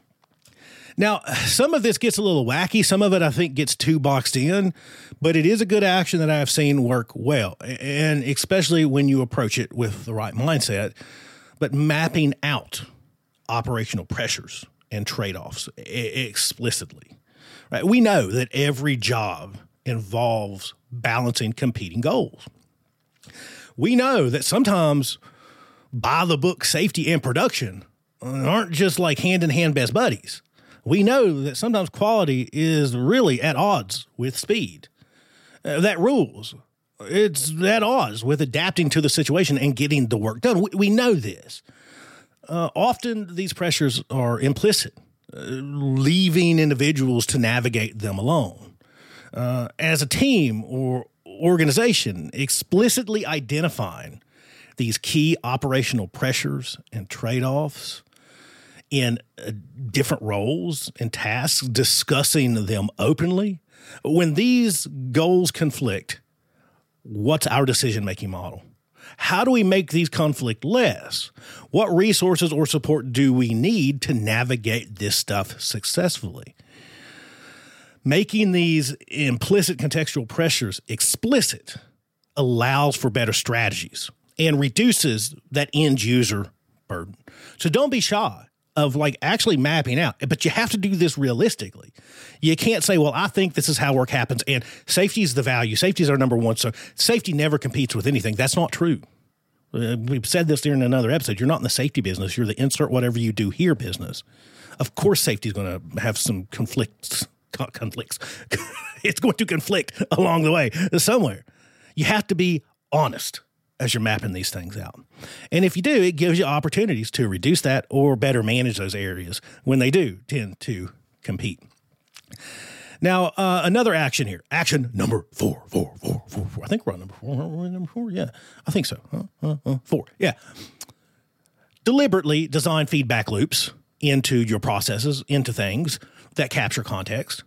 Now, some of this gets a little wacky. Some of it, I think, gets too boxed in, but it is a good action that I've seen work well, and especially when you approach it with the right mindset, but mapping out operational pressures and trade-offs explicitly. Right? We know that every job involves balancing competing goals. We know that sometimes by-the-book safety and production aren't just like hand-in-hand best buddies. We know that sometimes quality is really at odds with speed. Uh, that rules. It's at odds with adapting to the situation and getting the work done. We, we know this. Uh, often these pressures are implicit, uh, leaving individuals to navigate them alone. Uh, as a team or organization, explicitly identifying these key operational pressures and trade-offs in uh, different roles and tasks, discussing them openly. When these goals conflict, what's our decision-making model? How do we make these conflict less? What resources or support do we need to navigate this stuff successfully? Making these implicit contextual pressures explicit allows for better strategies and reduces that end user burden. So don't be shy of like actually mapping out, but you have to do this realistically. You can't say, well, I think this is how work happens and safety is the value. Safety is our number one. So safety never competes with anything. That's not true. Uh, we've said this during another episode. You're not in the safety business. You're the insert whatever you do here business. Of course, safety is going to have some conflicts. conflicts. It's going to conflict along the way somewhere. You have to be honest as you're mapping these things out. And if you do, it gives you opportunities to reduce that or better manage those areas when they do tend to compete. Now, uh, another action here. Action number four, four, four, four, four. I think we're on number four. We're number four? Yeah, I think so. Uh, uh, uh, four, yeah. Deliberately design feedback loops into your processes, into things that capture context.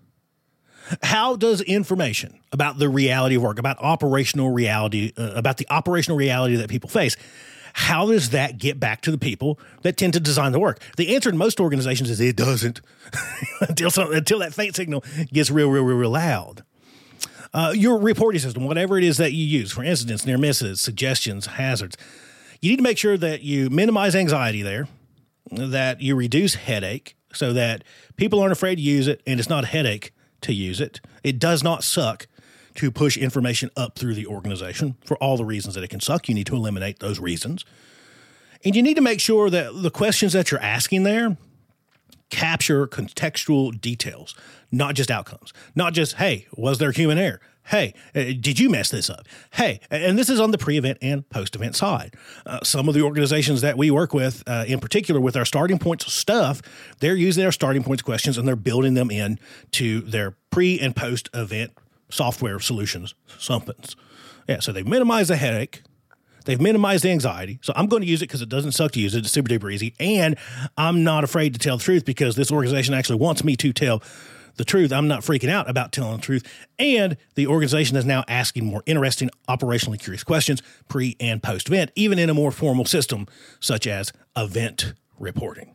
How does information about the reality of work, about operational reality, uh, about the operational reality that people face, how does that get back to the people that tend to design the work? The answer in most organizations is it doesn't until some, until that faint signal gets real, real, real, real loud. Uh, your reporting system, whatever it is that you use for incidents, near misses, suggestions, hazards, you need to make sure that you minimize anxiety there, that you reduce headache so that people aren't afraid to use it and it's not a headache to use it. It does not suck to push information up through the organization for all the reasons that it can suck. You need to eliminate those reasons. And you need to make sure that the questions that you're asking there capture contextual details, not just outcomes. Not just, hey, was there human error? Hey, uh, did you mess this up? Hey, and this is on the pre-event and post-event side. Uh, some of the organizations that we work with, uh, in particular with our starting points stuff, they're using our starting points questions and they're building them in to their pre- and post-event software solutions, somethings. Yeah, so they've minimized the headache. They've minimized the anxiety. So I'm going to use it because it doesn't suck to use it. It's super duper easy. And I'm not afraid to tell the truth because this organization actually wants me to tell the truth. I'm not freaking out about telling the truth. And the organization is now asking more interesting, operationally curious questions pre and post event, even in a more formal system such as event reporting.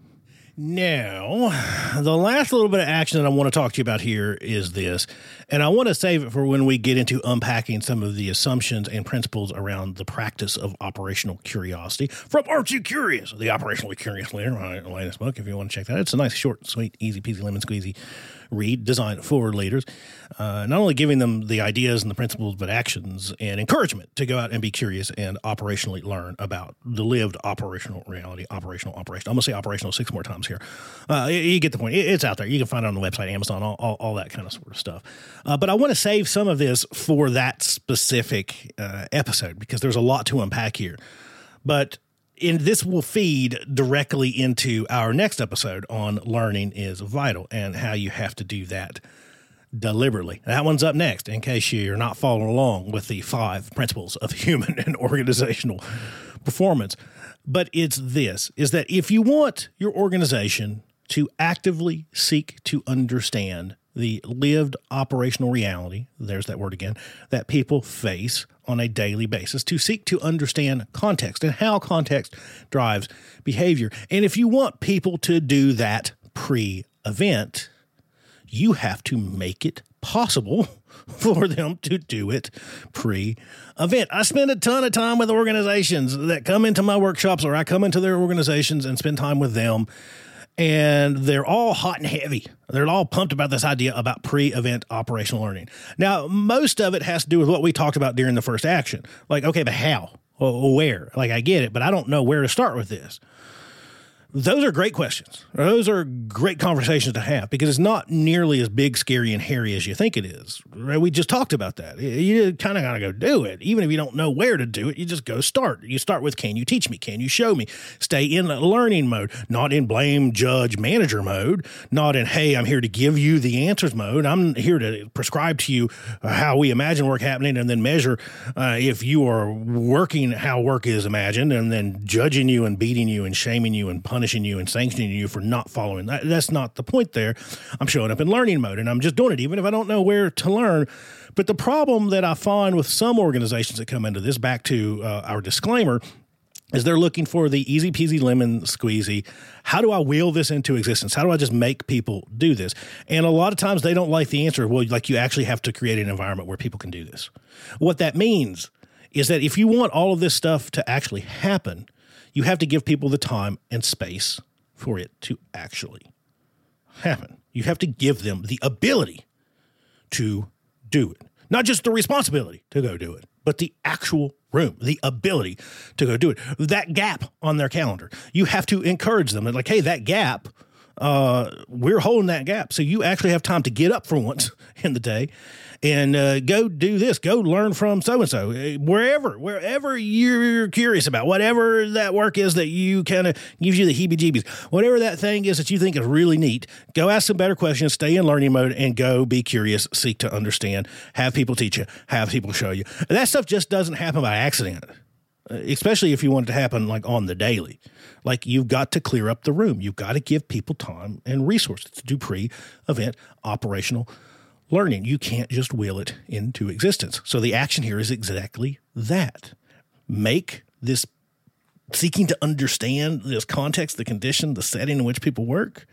Now, the last little bit of action that I want to talk to you about here is this, and I want to save it for when we get into unpacking some of the assumptions and principles around the practice of operational curiosity from Aren't You Curious? The Operationally Curious Leader, my latest book, if you want to check that. It's a nice, short, sweet, easy peasy, lemon squeezy read designed for leaders, uh, not only giving them the ideas and the principles, but actions and encouragement to go out and be curious and operationally learn about the lived operational reality, operational operation. I'm going to say operational six more times here. Uh, you, you get the point. It, it's out there. You can find it on the website, Amazon, all, all, all that kind of sort of stuff. Uh, but I want to save some of this for that specific uh, episode because there's a lot to unpack here. But And this will feed directly into our next episode on learning is vital and how you have to do that deliberately. That one's up next in case you're not following along with the five principles of human and organizational performance. But it's this, is that if you want your organization to actively seek to understand the lived operational reality, there's that word again, that people face on a daily basis, to seek to understand context and how context drives behavior. And if you want people to do that pre-event, you have to make it possible for them to do it pre-event. I spend a ton of time with organizations that come into my workshops, or I come into their organizations and spend time with them, and they're all hot and heavy. They're all pumped about this idea about pre-event operational learning. Now, most of it has to do with what we talked about during the first action. Like, okay, but how? Well, where? Like, I get it, but I don't know where to start with this. Those are great questions. Those are great conversations to have because it's not nearly as big, scary, and hairy as you think it is. Right? We just talked about that. You kind of got to go do it. Even if you don't know where to do it, you just go start. You start with, can you teach me? Can you show me? Stay in learning mode, not in blame, judge, manager mode, not in, hey, I'm here to give you the answers mode. I'm here to prescribe to you how we imagine work happening and then measure uh, if you are working how work is imagined and then judging you and beating you and shaming you and punishing punishing you and sanctioning you for not following. That, that's not the point there. I'm showing up in learning mode, and I'm just doing it, even if I don't know where to learn. But the problem that I find with some organizations that come into this, back to uh, our disclaimer, is they're looking for the easy peasy lemon squeezy. How do I wheel this into existence? How do I just make people do this? And a lot of times they don't like the answer. Well, like you actually have to create an environment where people can do this. What that means is that if you want all of this stuff to actually happen, you have to give people the time and space for it to actually happen. You have to give them the ability to do it. Not just the responsibility to go do it, but the actual room, the ability to go do it. That gap on their calendar. You have to encourage them. Like, hey, that gap, uh, we're holding that gap. So you actually have time to get up for once in the day and uh, go do this. Go learn from so-and-so. Wherever, wherever you're curious about, whatever that work is that you kind of gives you the heebie-jeebies, whatever that thing is that you think is really neat, go ask some better questions, stay in learning mode, and go be curious, seek to understand, have people teach you, have people show you. That stuff just doesn't happen by accident, especially if you want it to happen like on the daily. Like, you've got to clear up the room. You've got to give people time and resources to do pre-event operational learning. You can't just will it into existence. So the action here is exactly that. Make this seeking to understand this context, the condition, the setting in which people work,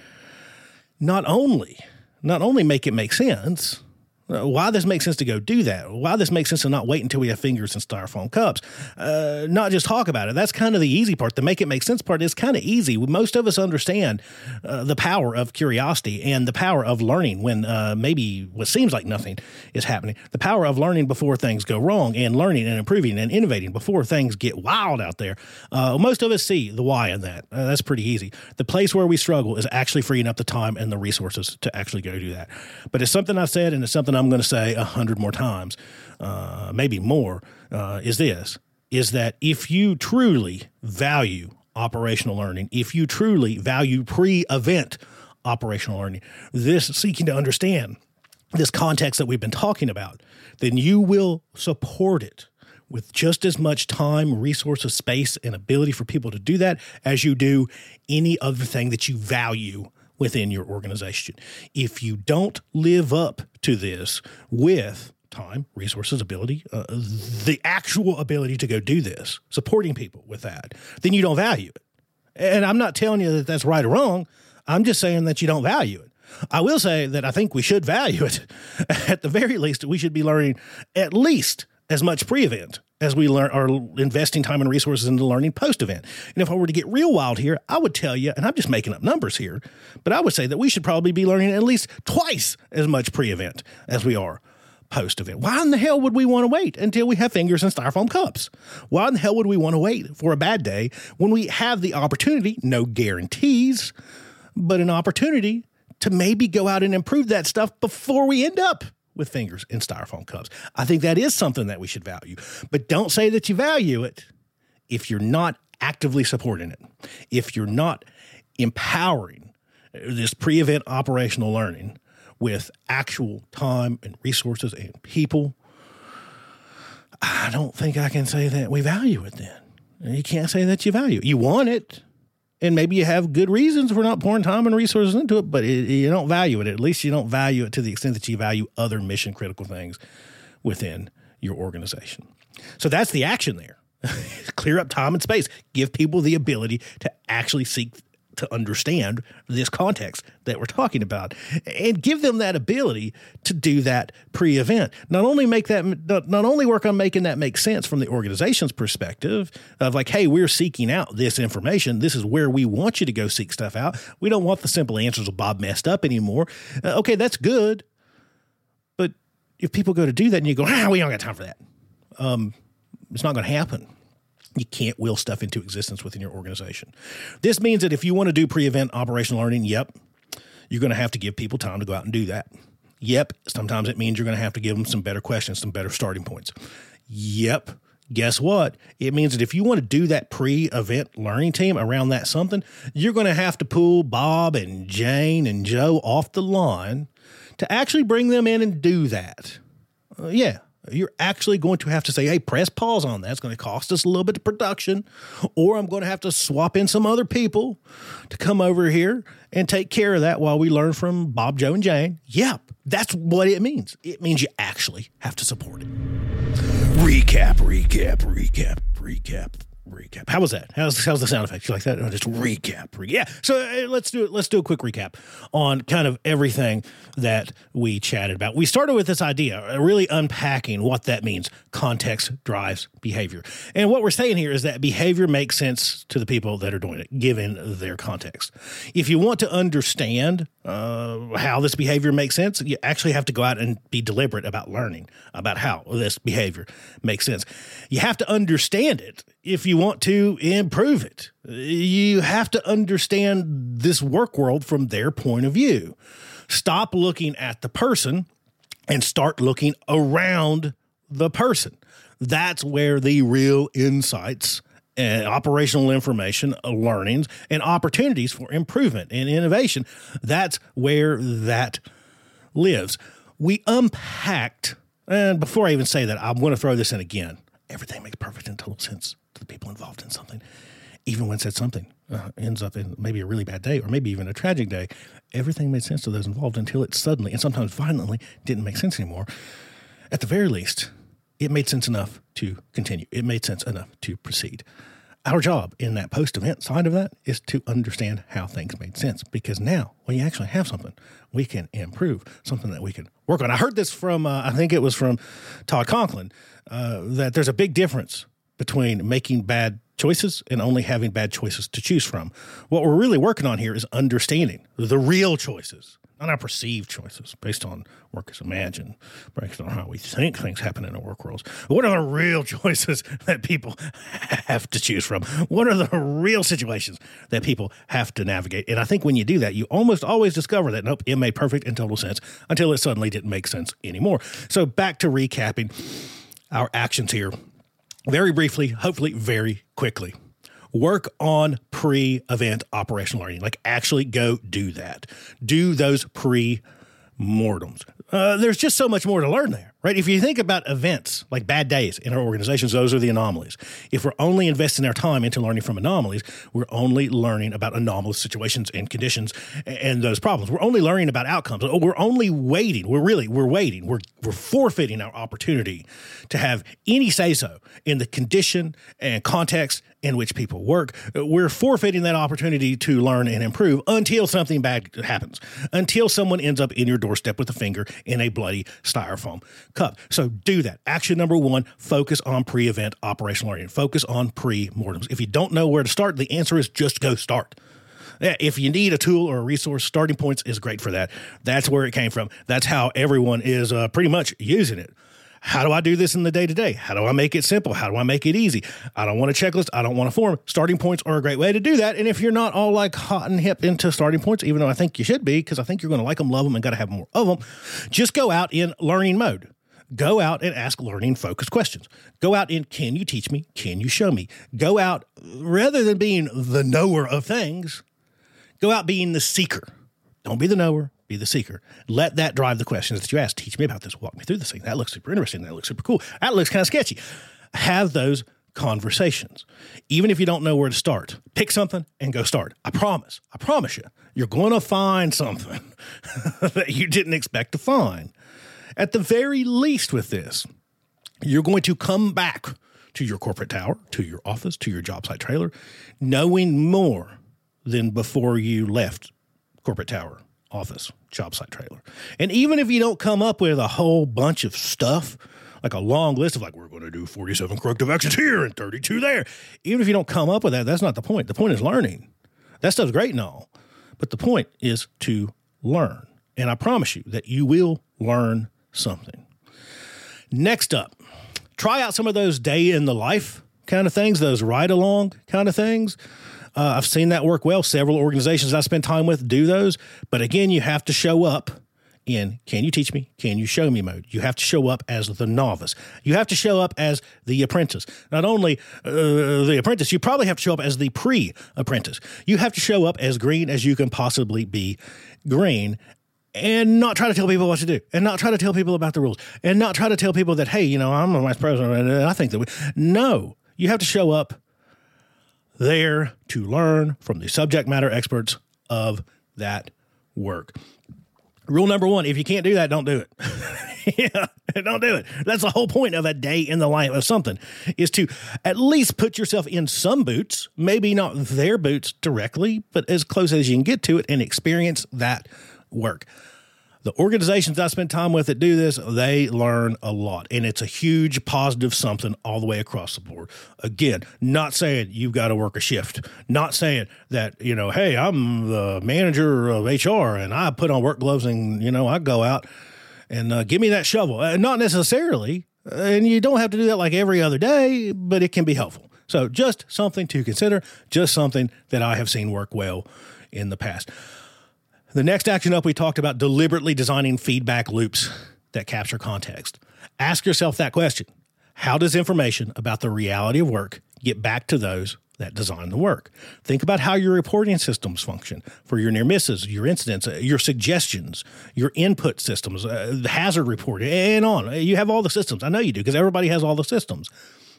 not only, not only make it make sense. Why this makes sense to go do that. Why this makes sense to not wait until we have fingers in styrofoam cups. Uh, not just talk about it. That's kind of the easy part. The make it make sense part is kind of easy. Most of us understand uh, the power of curiosity and the power of learning when uh, maybe what seems like nothing is happening. The power of learning before things go wrong, and learning and improving and innovating before things get wild out there. Uh, most of us see the why in that. Uh, that's pretty easy. The place where we struggle is actually freeing up the time and the resources to actually go do that. But it's something I've said, and it's something I'm going to say a hundred more times, uh, maybe more, uh, is this, is that if you truly value operational learning, if you truly value pre-event operational learning, this seeking to understand this context that we've been talking about, then you will support it with just as much time, resources, space, and ability for people to do that as you do any other thing that you value within your organization. If you don't live up to this with time, resources, ability, uh, the actual ability to go do this, supporting people with that, then you don't value it. And I'm not telling you that that's right or wrong. I'm just saying that you don't value it. I will say that I think we should value it. At the very least, we should be learning at least as much pre-event as we learn, are investing time and resources into learning post-event. And if I were to get real wild here, I would tell you, and I'm just making up numbers here, but I would say that we should probably be learning at least twice as much pre-event as we are post-event. Why in the hell would we want to wait until we have fingers in styrofoam cups? Why in the hell would we want to wait for a bad day when we have the opportunity, no guarantees, but an opportunity to maybe go out and improve that stuff before we end up with fingers in styrofoam cups? I think that is something that we should value. But don't say that you value it if you're not actively supporting it, if you're not empowering this pre-event operational learning with actual time and resources and people. I don't think I can say that we value it then. You can't say that you value it. You want it, and maybe you have good reasons for not pouring time and resources into it, but it, you don't value it. At least you don't value it to the extent that you value other mission critical things within your organization. So that's the action there. Clear up time and space. Give people the ability to actually seek to understand this context that we're talking about, and give them that ability to do that pre-event. Not only make that, not, not only work on making that make sense from the organization's perspective of like, hey, we're seeking out this information. This is where we want you to go seek stuff out. We don't want the simple answers of Bob messed up anymore. Uh, okay, that's good. But if people go to do that and you go, ah, we don't got time for that. Um, it's not going to happen. You can't will stuff into existence within your organization. This means that if you want to do pre-event operational learning, yep, you're going to have to give people time to go out and do that. Yep, sometimes it means you're going to have to give them some better questions, some better starting points. Yep, guess what? It means that if you want to do that pre-event learning team around that something, you're going to have to pull Bob and Jane and Joe off the line to actually bring them in and do that. Uh, yeah. You're actually going to have to say, hey, press pause on that. It's going to cost us a little bit of production, or I'm going to have to swap in some other people to come over here and take care of that while we learn from Bob, Joe, and Jane. Yep, that's what it means. It means you actually have to support it. Recap, recap, recap, recap. Recap. How was that? How's, how's the sound effect? You like that? Oh, just recap. Re- yeah. So uh, let's do it. Let's do a quick recap on kind of everything that we chatted about. We started with this idea, uh, really unpacking what that means. Context drives behavior. And what we're saying here is that behavior makes sense to the people that are doing it, given their context. If you want to understand uh, how this behavior makes sense, you actually have to go out and be deliberate about learning about how this behavior makes sense. You have to understand it if you want to improve it. You have to understand this work world from their point of view. Stop looking at the person and start looking around the person. That's where the real insights and operational information, learnings, and opportunities for improvement and innovation, that's where that lives. We unpacked, and before I even say that, I'm going to throw this in again. Everything makes perfect and total sense to the people involved in something. Even when said something uh, ends up in maybe a really bad day or maybe even a tragic day, everything made sense to those involved until it suddenly and sometimes violently didn't make sense anymore. At the very least, it made sense enough to continue. It made sense enough to proceed. Our job in that post-event side of that is to understand how things made sense, because now when you actually have something, we can improve, something that we can work on. I heard this from, uh, I think it was from Todd Conklin, uh, that there's a big difference between making bad choices and only having bad choices to choose from. What we're really working on here is understanding the real choices, not our perceived choices based on work as imagined, based on how we think things happen in the work worlds. What are the real choices that people have to choose from? What are the real situations that people have to navigate? And I think when you do that, you almost always discover that, nope, it made perfect and total sense until it suddenly didn't make sense anymore. So back to recapping our actions here. Very briefly, hopefully very quickly. Work on pre-event operational learning. Like actually go do that. Do those pre-mortems. Uh, there's just so much more to learn there, right? If you think about events like bad days in our organizations, those are the anomalies. If we're only investing our time into learning from anomalies, we're only learning about anomalous situations and conditions and those problems. We're only learning about outcomes. We're only waiting. We're really, we're waiting. We're, we're forfeiting our opportunity to have any say-so in the condition and context in which people work. We're forfeiting that opportunity to learn and improve until something bad happens, until someone ends up in your doorstep with a finger in a bloody styrofoam cup. So do that. Action number one, focus on pre-event operational learning. Focus on pre-mortems. If you don't know where to start, the answer is just go start. If you need a tool or a resource, Starting Points is great for that. That's where it came from. That's how everyone is uh, pretty much using it. How do I do this in the day-to-day? How do I make it simple? How do I make it easy? I don't want a checklist. I don't want a form. Starting Points are a great way to do that. And if you're not all like hot and hip into Starting Points, even though I think you should be, because I think you're going to like them, love them, and got to have more of them, just go out in learning mode. Go out and ask learning-focused questions. Go out in, can you teach me? Can you show me? Go out, rather than being the knower of things, go out being the seeker. Don't be the knower. Be the seeker. Let that drive the questions that you ask. Teach me about this. Walk me through this thing. That looks super interesting. That looks super cool. That looks kind of sketchy. Have those conversations. Even if you don't know where to start, pick something and go start. I promise. I promise you, you're going to find something that you didn't expect to find. At the very least with this, you're going to come back to your corporate tower, to your office, to your job site trailer, knowing more than before you left corporate tower, office, job site trailer. And even if you don't come up with a whole bunch of stuff, like a long list of like, we're going to do forty-seven corrective actions here and thirty-two there. Even if you don't come up with that, that's not the point. The point is learning. That stuff's great and all, but the point is to learn. And I promise you that you will learn something. Next up, try out some of those day in the life kind of things, those ride along kind of things. Uh, I've seen that work well. Several organizations I spend time with do those. But again, you have to show up in can you teach me, can you show me mode. You have to show up as the novice. You have to show up as the apprentice. Not only uh, the apprentice, you probably have to show up as the pre-apprentice. You have to show up as green as you can possibly be green. and not try to tell people what to do, and not try to tell people about the rules, and not try to tell people that, hey, you know, I'm a vice president and I think that we, no, you have to show up there to learn from the subject matter experts of that work. Rule number one, if you can't do that, don't do it. Yeah, don't do it. That's the whole point of a day in the life of something, is to at least put yourself in some boots, maybe not their boots directly, but as close as you can get to it, and experience that work. The organizations I spend time with that do this, they learn a lot, and it's a huge positive something all the way across the board. Again, not saying you've got to work a shift, not saying that, you know, hey, I'm the manager of H R and I put on work gloves and, you know, I go out and uh, give me that shovel. Uh, not necessarily, and you don't have to do that like every other day, but it can be helpful. So just something to consider, just something that I have seen work well in the past. The next action up, we talked about deliberately designing feedback loops that capture context. Ask yourself that question. How does information about the reality of work get back to those that design the work? Think about how your reporting systems function for your near misses, your incidents, your suggestions, your input systems, uh, hazard reporting, and on. You have all the systems. I know you do, because everybody has all the systems.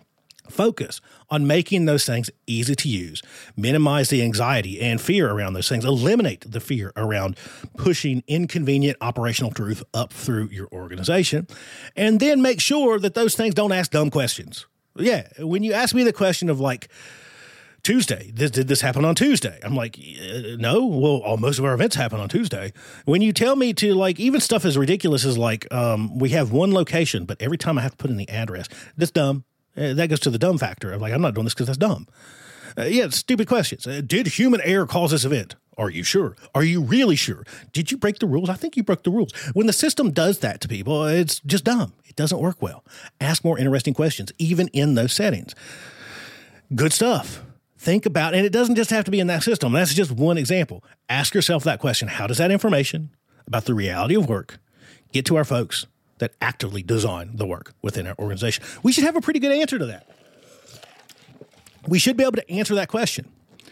Focus on making those things easy to use. Minimize the anxiety and fear around those things. Eliminate the fear around pushing inconvenient operational truth up through your organization. And then make sure that those things don't ask dumb questions. Yeah, when you ask me the question of like, Tuesday, this, did this happen on Tuesday? I'm like, no. Well, all, most of our events happen on Tuesday. When you tell me to, like, even stuff as ridiculous as like, um, we have one location, but every time I have to put in the address, that's dumb. Uh, that goes to the dumb factor of like, I'm not doing this because that's dumb. Uh, yeah, stupid questions. Uh, did human error cause this event? Are you sure? Are you really sure? Did you break the rules? I think you broke the rules. When the system does that to people, it's just dumb. It doesn't work well. Ask more interesting questions, even in those settings. Good stuff. Think about, and it doesn't just have to be in that system. That's just one example. Ask yourself that question. How does that information about the reality of work get to our folks that actively design the work within our organization? We should have a pretty good answer to that. We should be able to answer that question.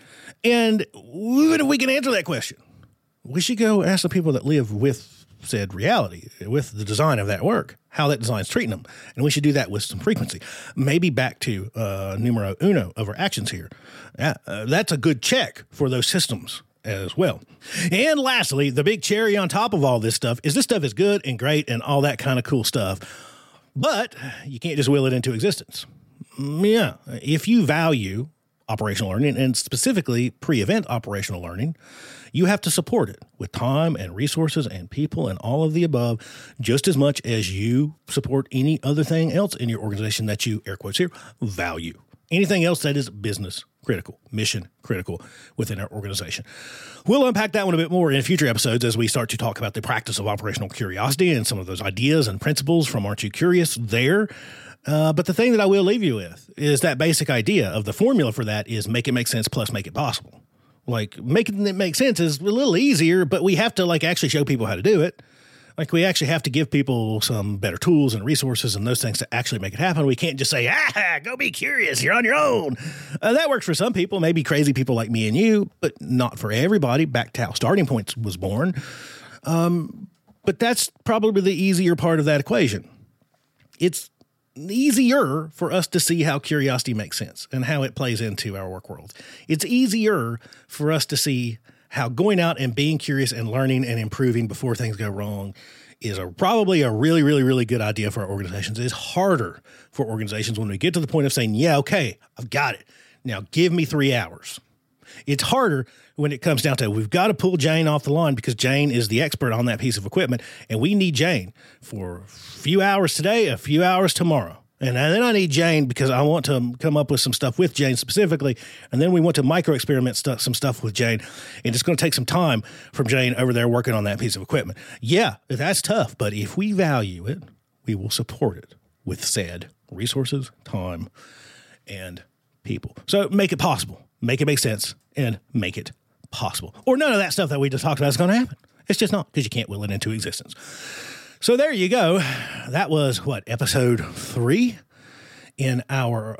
And even if we can answer that question, we should go ask the people that live with said reality, with the design of that work, how that design's treating them. And we should do that with some frequency. Maybe back to uh, numero uno of our actions here. Uh, uh, that's a good check for those systems as well. And lastly, the big cherry on top of all this stuff is this stuff is good and great and all that kind of cool stuff, but you can't just will it into existence. Yeah. If you value operational learning, and specifically pre-event operational learning, you have to support it with time and resources and people and all of the above, just as much as you support any other thing else in your organization that you, air quotes here, value. Anything else that is business critical, mission critical within our organization. We'll unpack that one a bit more in future episodes as we start to talk about the practice of operational curiosity and some of those ideas and principles from Aren't You Curious there. Uh, but the thing that I will leave you with is that basic idea of the formula for that is make it make sense plus make it possible. Like making it make sense is a little easier, but we have to like actually show people how to do it. Like we actually have to give people some better tools and resources and those things to actually make it happen. We can't just say, ah, go be curious. You're on your own. Uh, that works for some people, maybe crazy people like me and you, but not for everybody. Back to how Starting Points was born. Um, but that's probably the easier part of that equation. It's easier for us to see how curiosity makes sense and how it plays into our work world. It's easier for us to see how going out and being curious and learning and improving before things go wrong is a, probably a really, really, really good idea for our organizations. It's harder for organizations when we get to the point of saying, yeah, okay, I've got it. Now give me three hours. It's harder when it comes down to we've got to pull Jane off the line because Jane is the expert on that piece of equipment, and we need Jane for a few hours today, a few hours tomorrow. And then I need Jane because I want to come up with some stuff with Jane specifically, and then we want to micro-experiment stu- some stuff with Jane, and it's going to take some time from Jane over there working on that piece of equipment. Yeah, that's tough, but if we value it, we will support it with said resources, time, and people. So make it possible. Make it make sense and make it possible. Or none of that stuff that we just talked about is going to happen. It's just not, because you can't will it into existence. So there you go. That was, what, episode three in our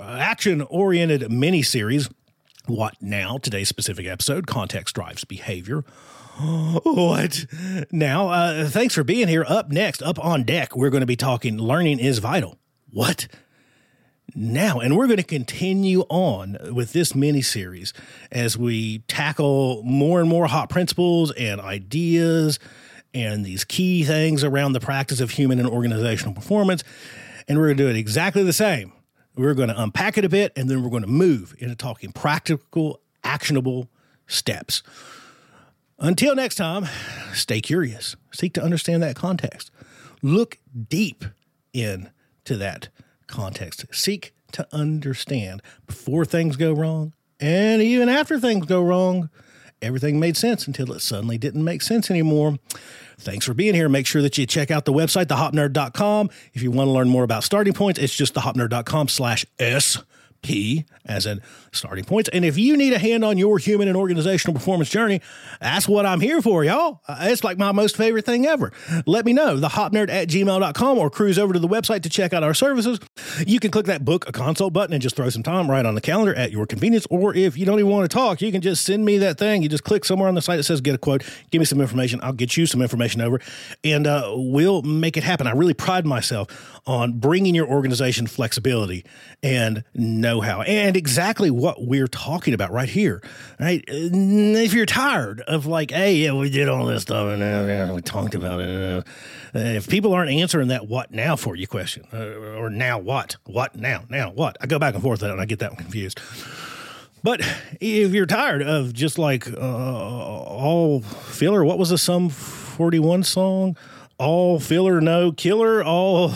action-oriented mini-series, What Now? Today's specific episode, Context Drives Behavior. What? Now, uh, thanks for being here. Up next, up on deck, we're going to be talking learning is vital. What? Now, and we're going to continue on with this mini-series as we tackle more and more hot principles and ideas and these key things around the practice of human and organizational performance. And we're going to do it exactly the same. We're going to unpack it a bit, and then we're going to move into talking practical, actionable steps. Until next time, stay curious. Seek to understand that context. Look deep into that context. Seek to understand before things go wrong, and even after things go wrong, everything made sense until it suddenly didn't make sense anymore. Thanks for being here. Make sure that you check out the website, the hop nerd dot com. If you want to learn more about starting points, it's just the hop nerd dot com slash S P as in starting points. And if you need a hand on your human and organizational performance journey, that's what I'm here for, y'all. Uh, it's like my most favorite thing ever. Let me know, the hop nerd at gmail dot com, or cruise over to the website to check out our services. You can click that book a consult button and just throw some time right on the calendar at your convenience. Or if you don't even want to talk, you can just send me that thing. You just click somewhere on the site that says get a quote, give me some information. I'll get you some information over, and uh, we'll make it happen. I really pride myself on bringing your organization flexibility and know-how, and exactly what we're talking about right here, right? If you're tired of like, hey, yeah, we did all this stuff and uh, we talked about it. Uh, if people aren't answering that what now for you question, uh, or now what, what now, now what? I go back and forth with that and I get that one confused. But if you're tired of just like uh, all filler, what was the Sum forty-one song? All filler, no killer, all...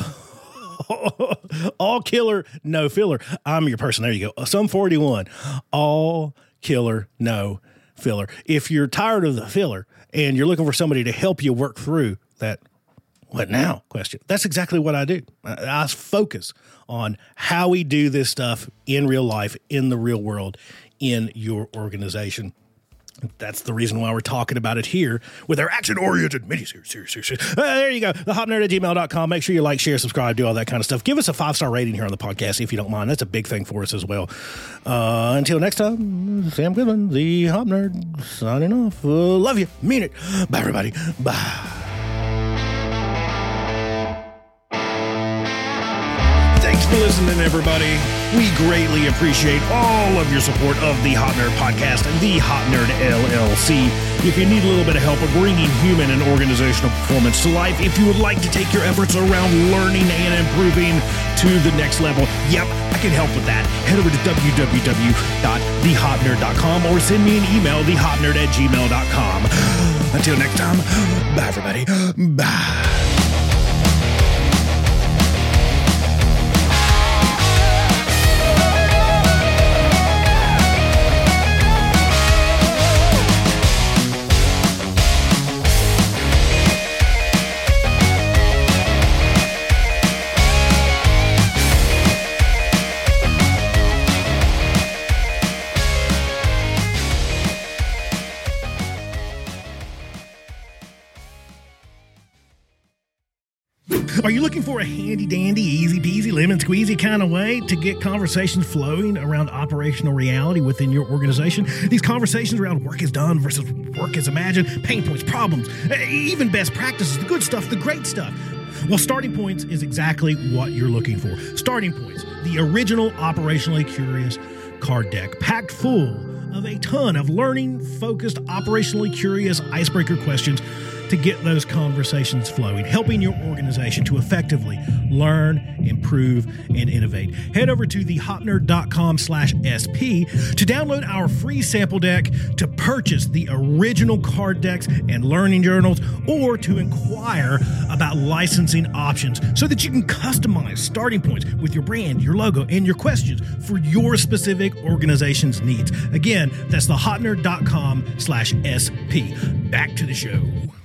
all killer, no filler. I'm your person. There you go. Sum forty-one. All killer, no filler. If you're tired of the filler and you're looking for somebody to help you work through that what now question, that's exactly what I do. I, I focus on how we do this stuff in real life, in the real world, in your organization. That's the reason why we're talking about it here with our action-oriented mini-series. Series, series, series. Uh, there you go, the hop nerd at gmail dot com. Make sure you like, share, subscribe, do all that kind of stuff. Give us a five-star rating here on the podcast if you don't mind. That's a big thing for us as well. Uh, until next time, Sam Goodman, the Hop Nerd, signing off. Uh, love you. Mean it. Bye, everybody. Bye. Thanks for listening, everybody. We greatly appreciate all of your support of the Hop Nerd Podcast and the Hop Nerd L L C. If you need a little bit of help of bringing human and organizational performance to life, if you would like to take your efforts around learning and improving to the next level, yep, I can help with that. Head over to w w w dot the hop nerd dot com or send me an email, the hop nerd at gmail dot com. Until next time, bye, everybody. Bye. Are you looking for a handy-dandy, easy-peasy, lemon-squeezy kind of way to get conversations flowing around operational reality within your organization? These conversations around work is done versus work is imagined, pain points, problems, even best practices, the good stuff, the great stuff. Well, Starting Points is exactly what you're looking for. Starting Points, the original operationally curious card deck, packed full of a ton of learning-focused, operationally curious icebreaker questions to get those conversations flowing, helping your organization to effectively learn, improve, and innovate. Head over to the hop nerd dot com slash S P to download our free sample deck, to purchase the original card decks and learning journals, or to inquire about licensing options so that you can customize Starting Points with your brand, your logo, and your questions for your specific organization's needs. Again, that's the hop nerd dot com slash S P. Back to the show.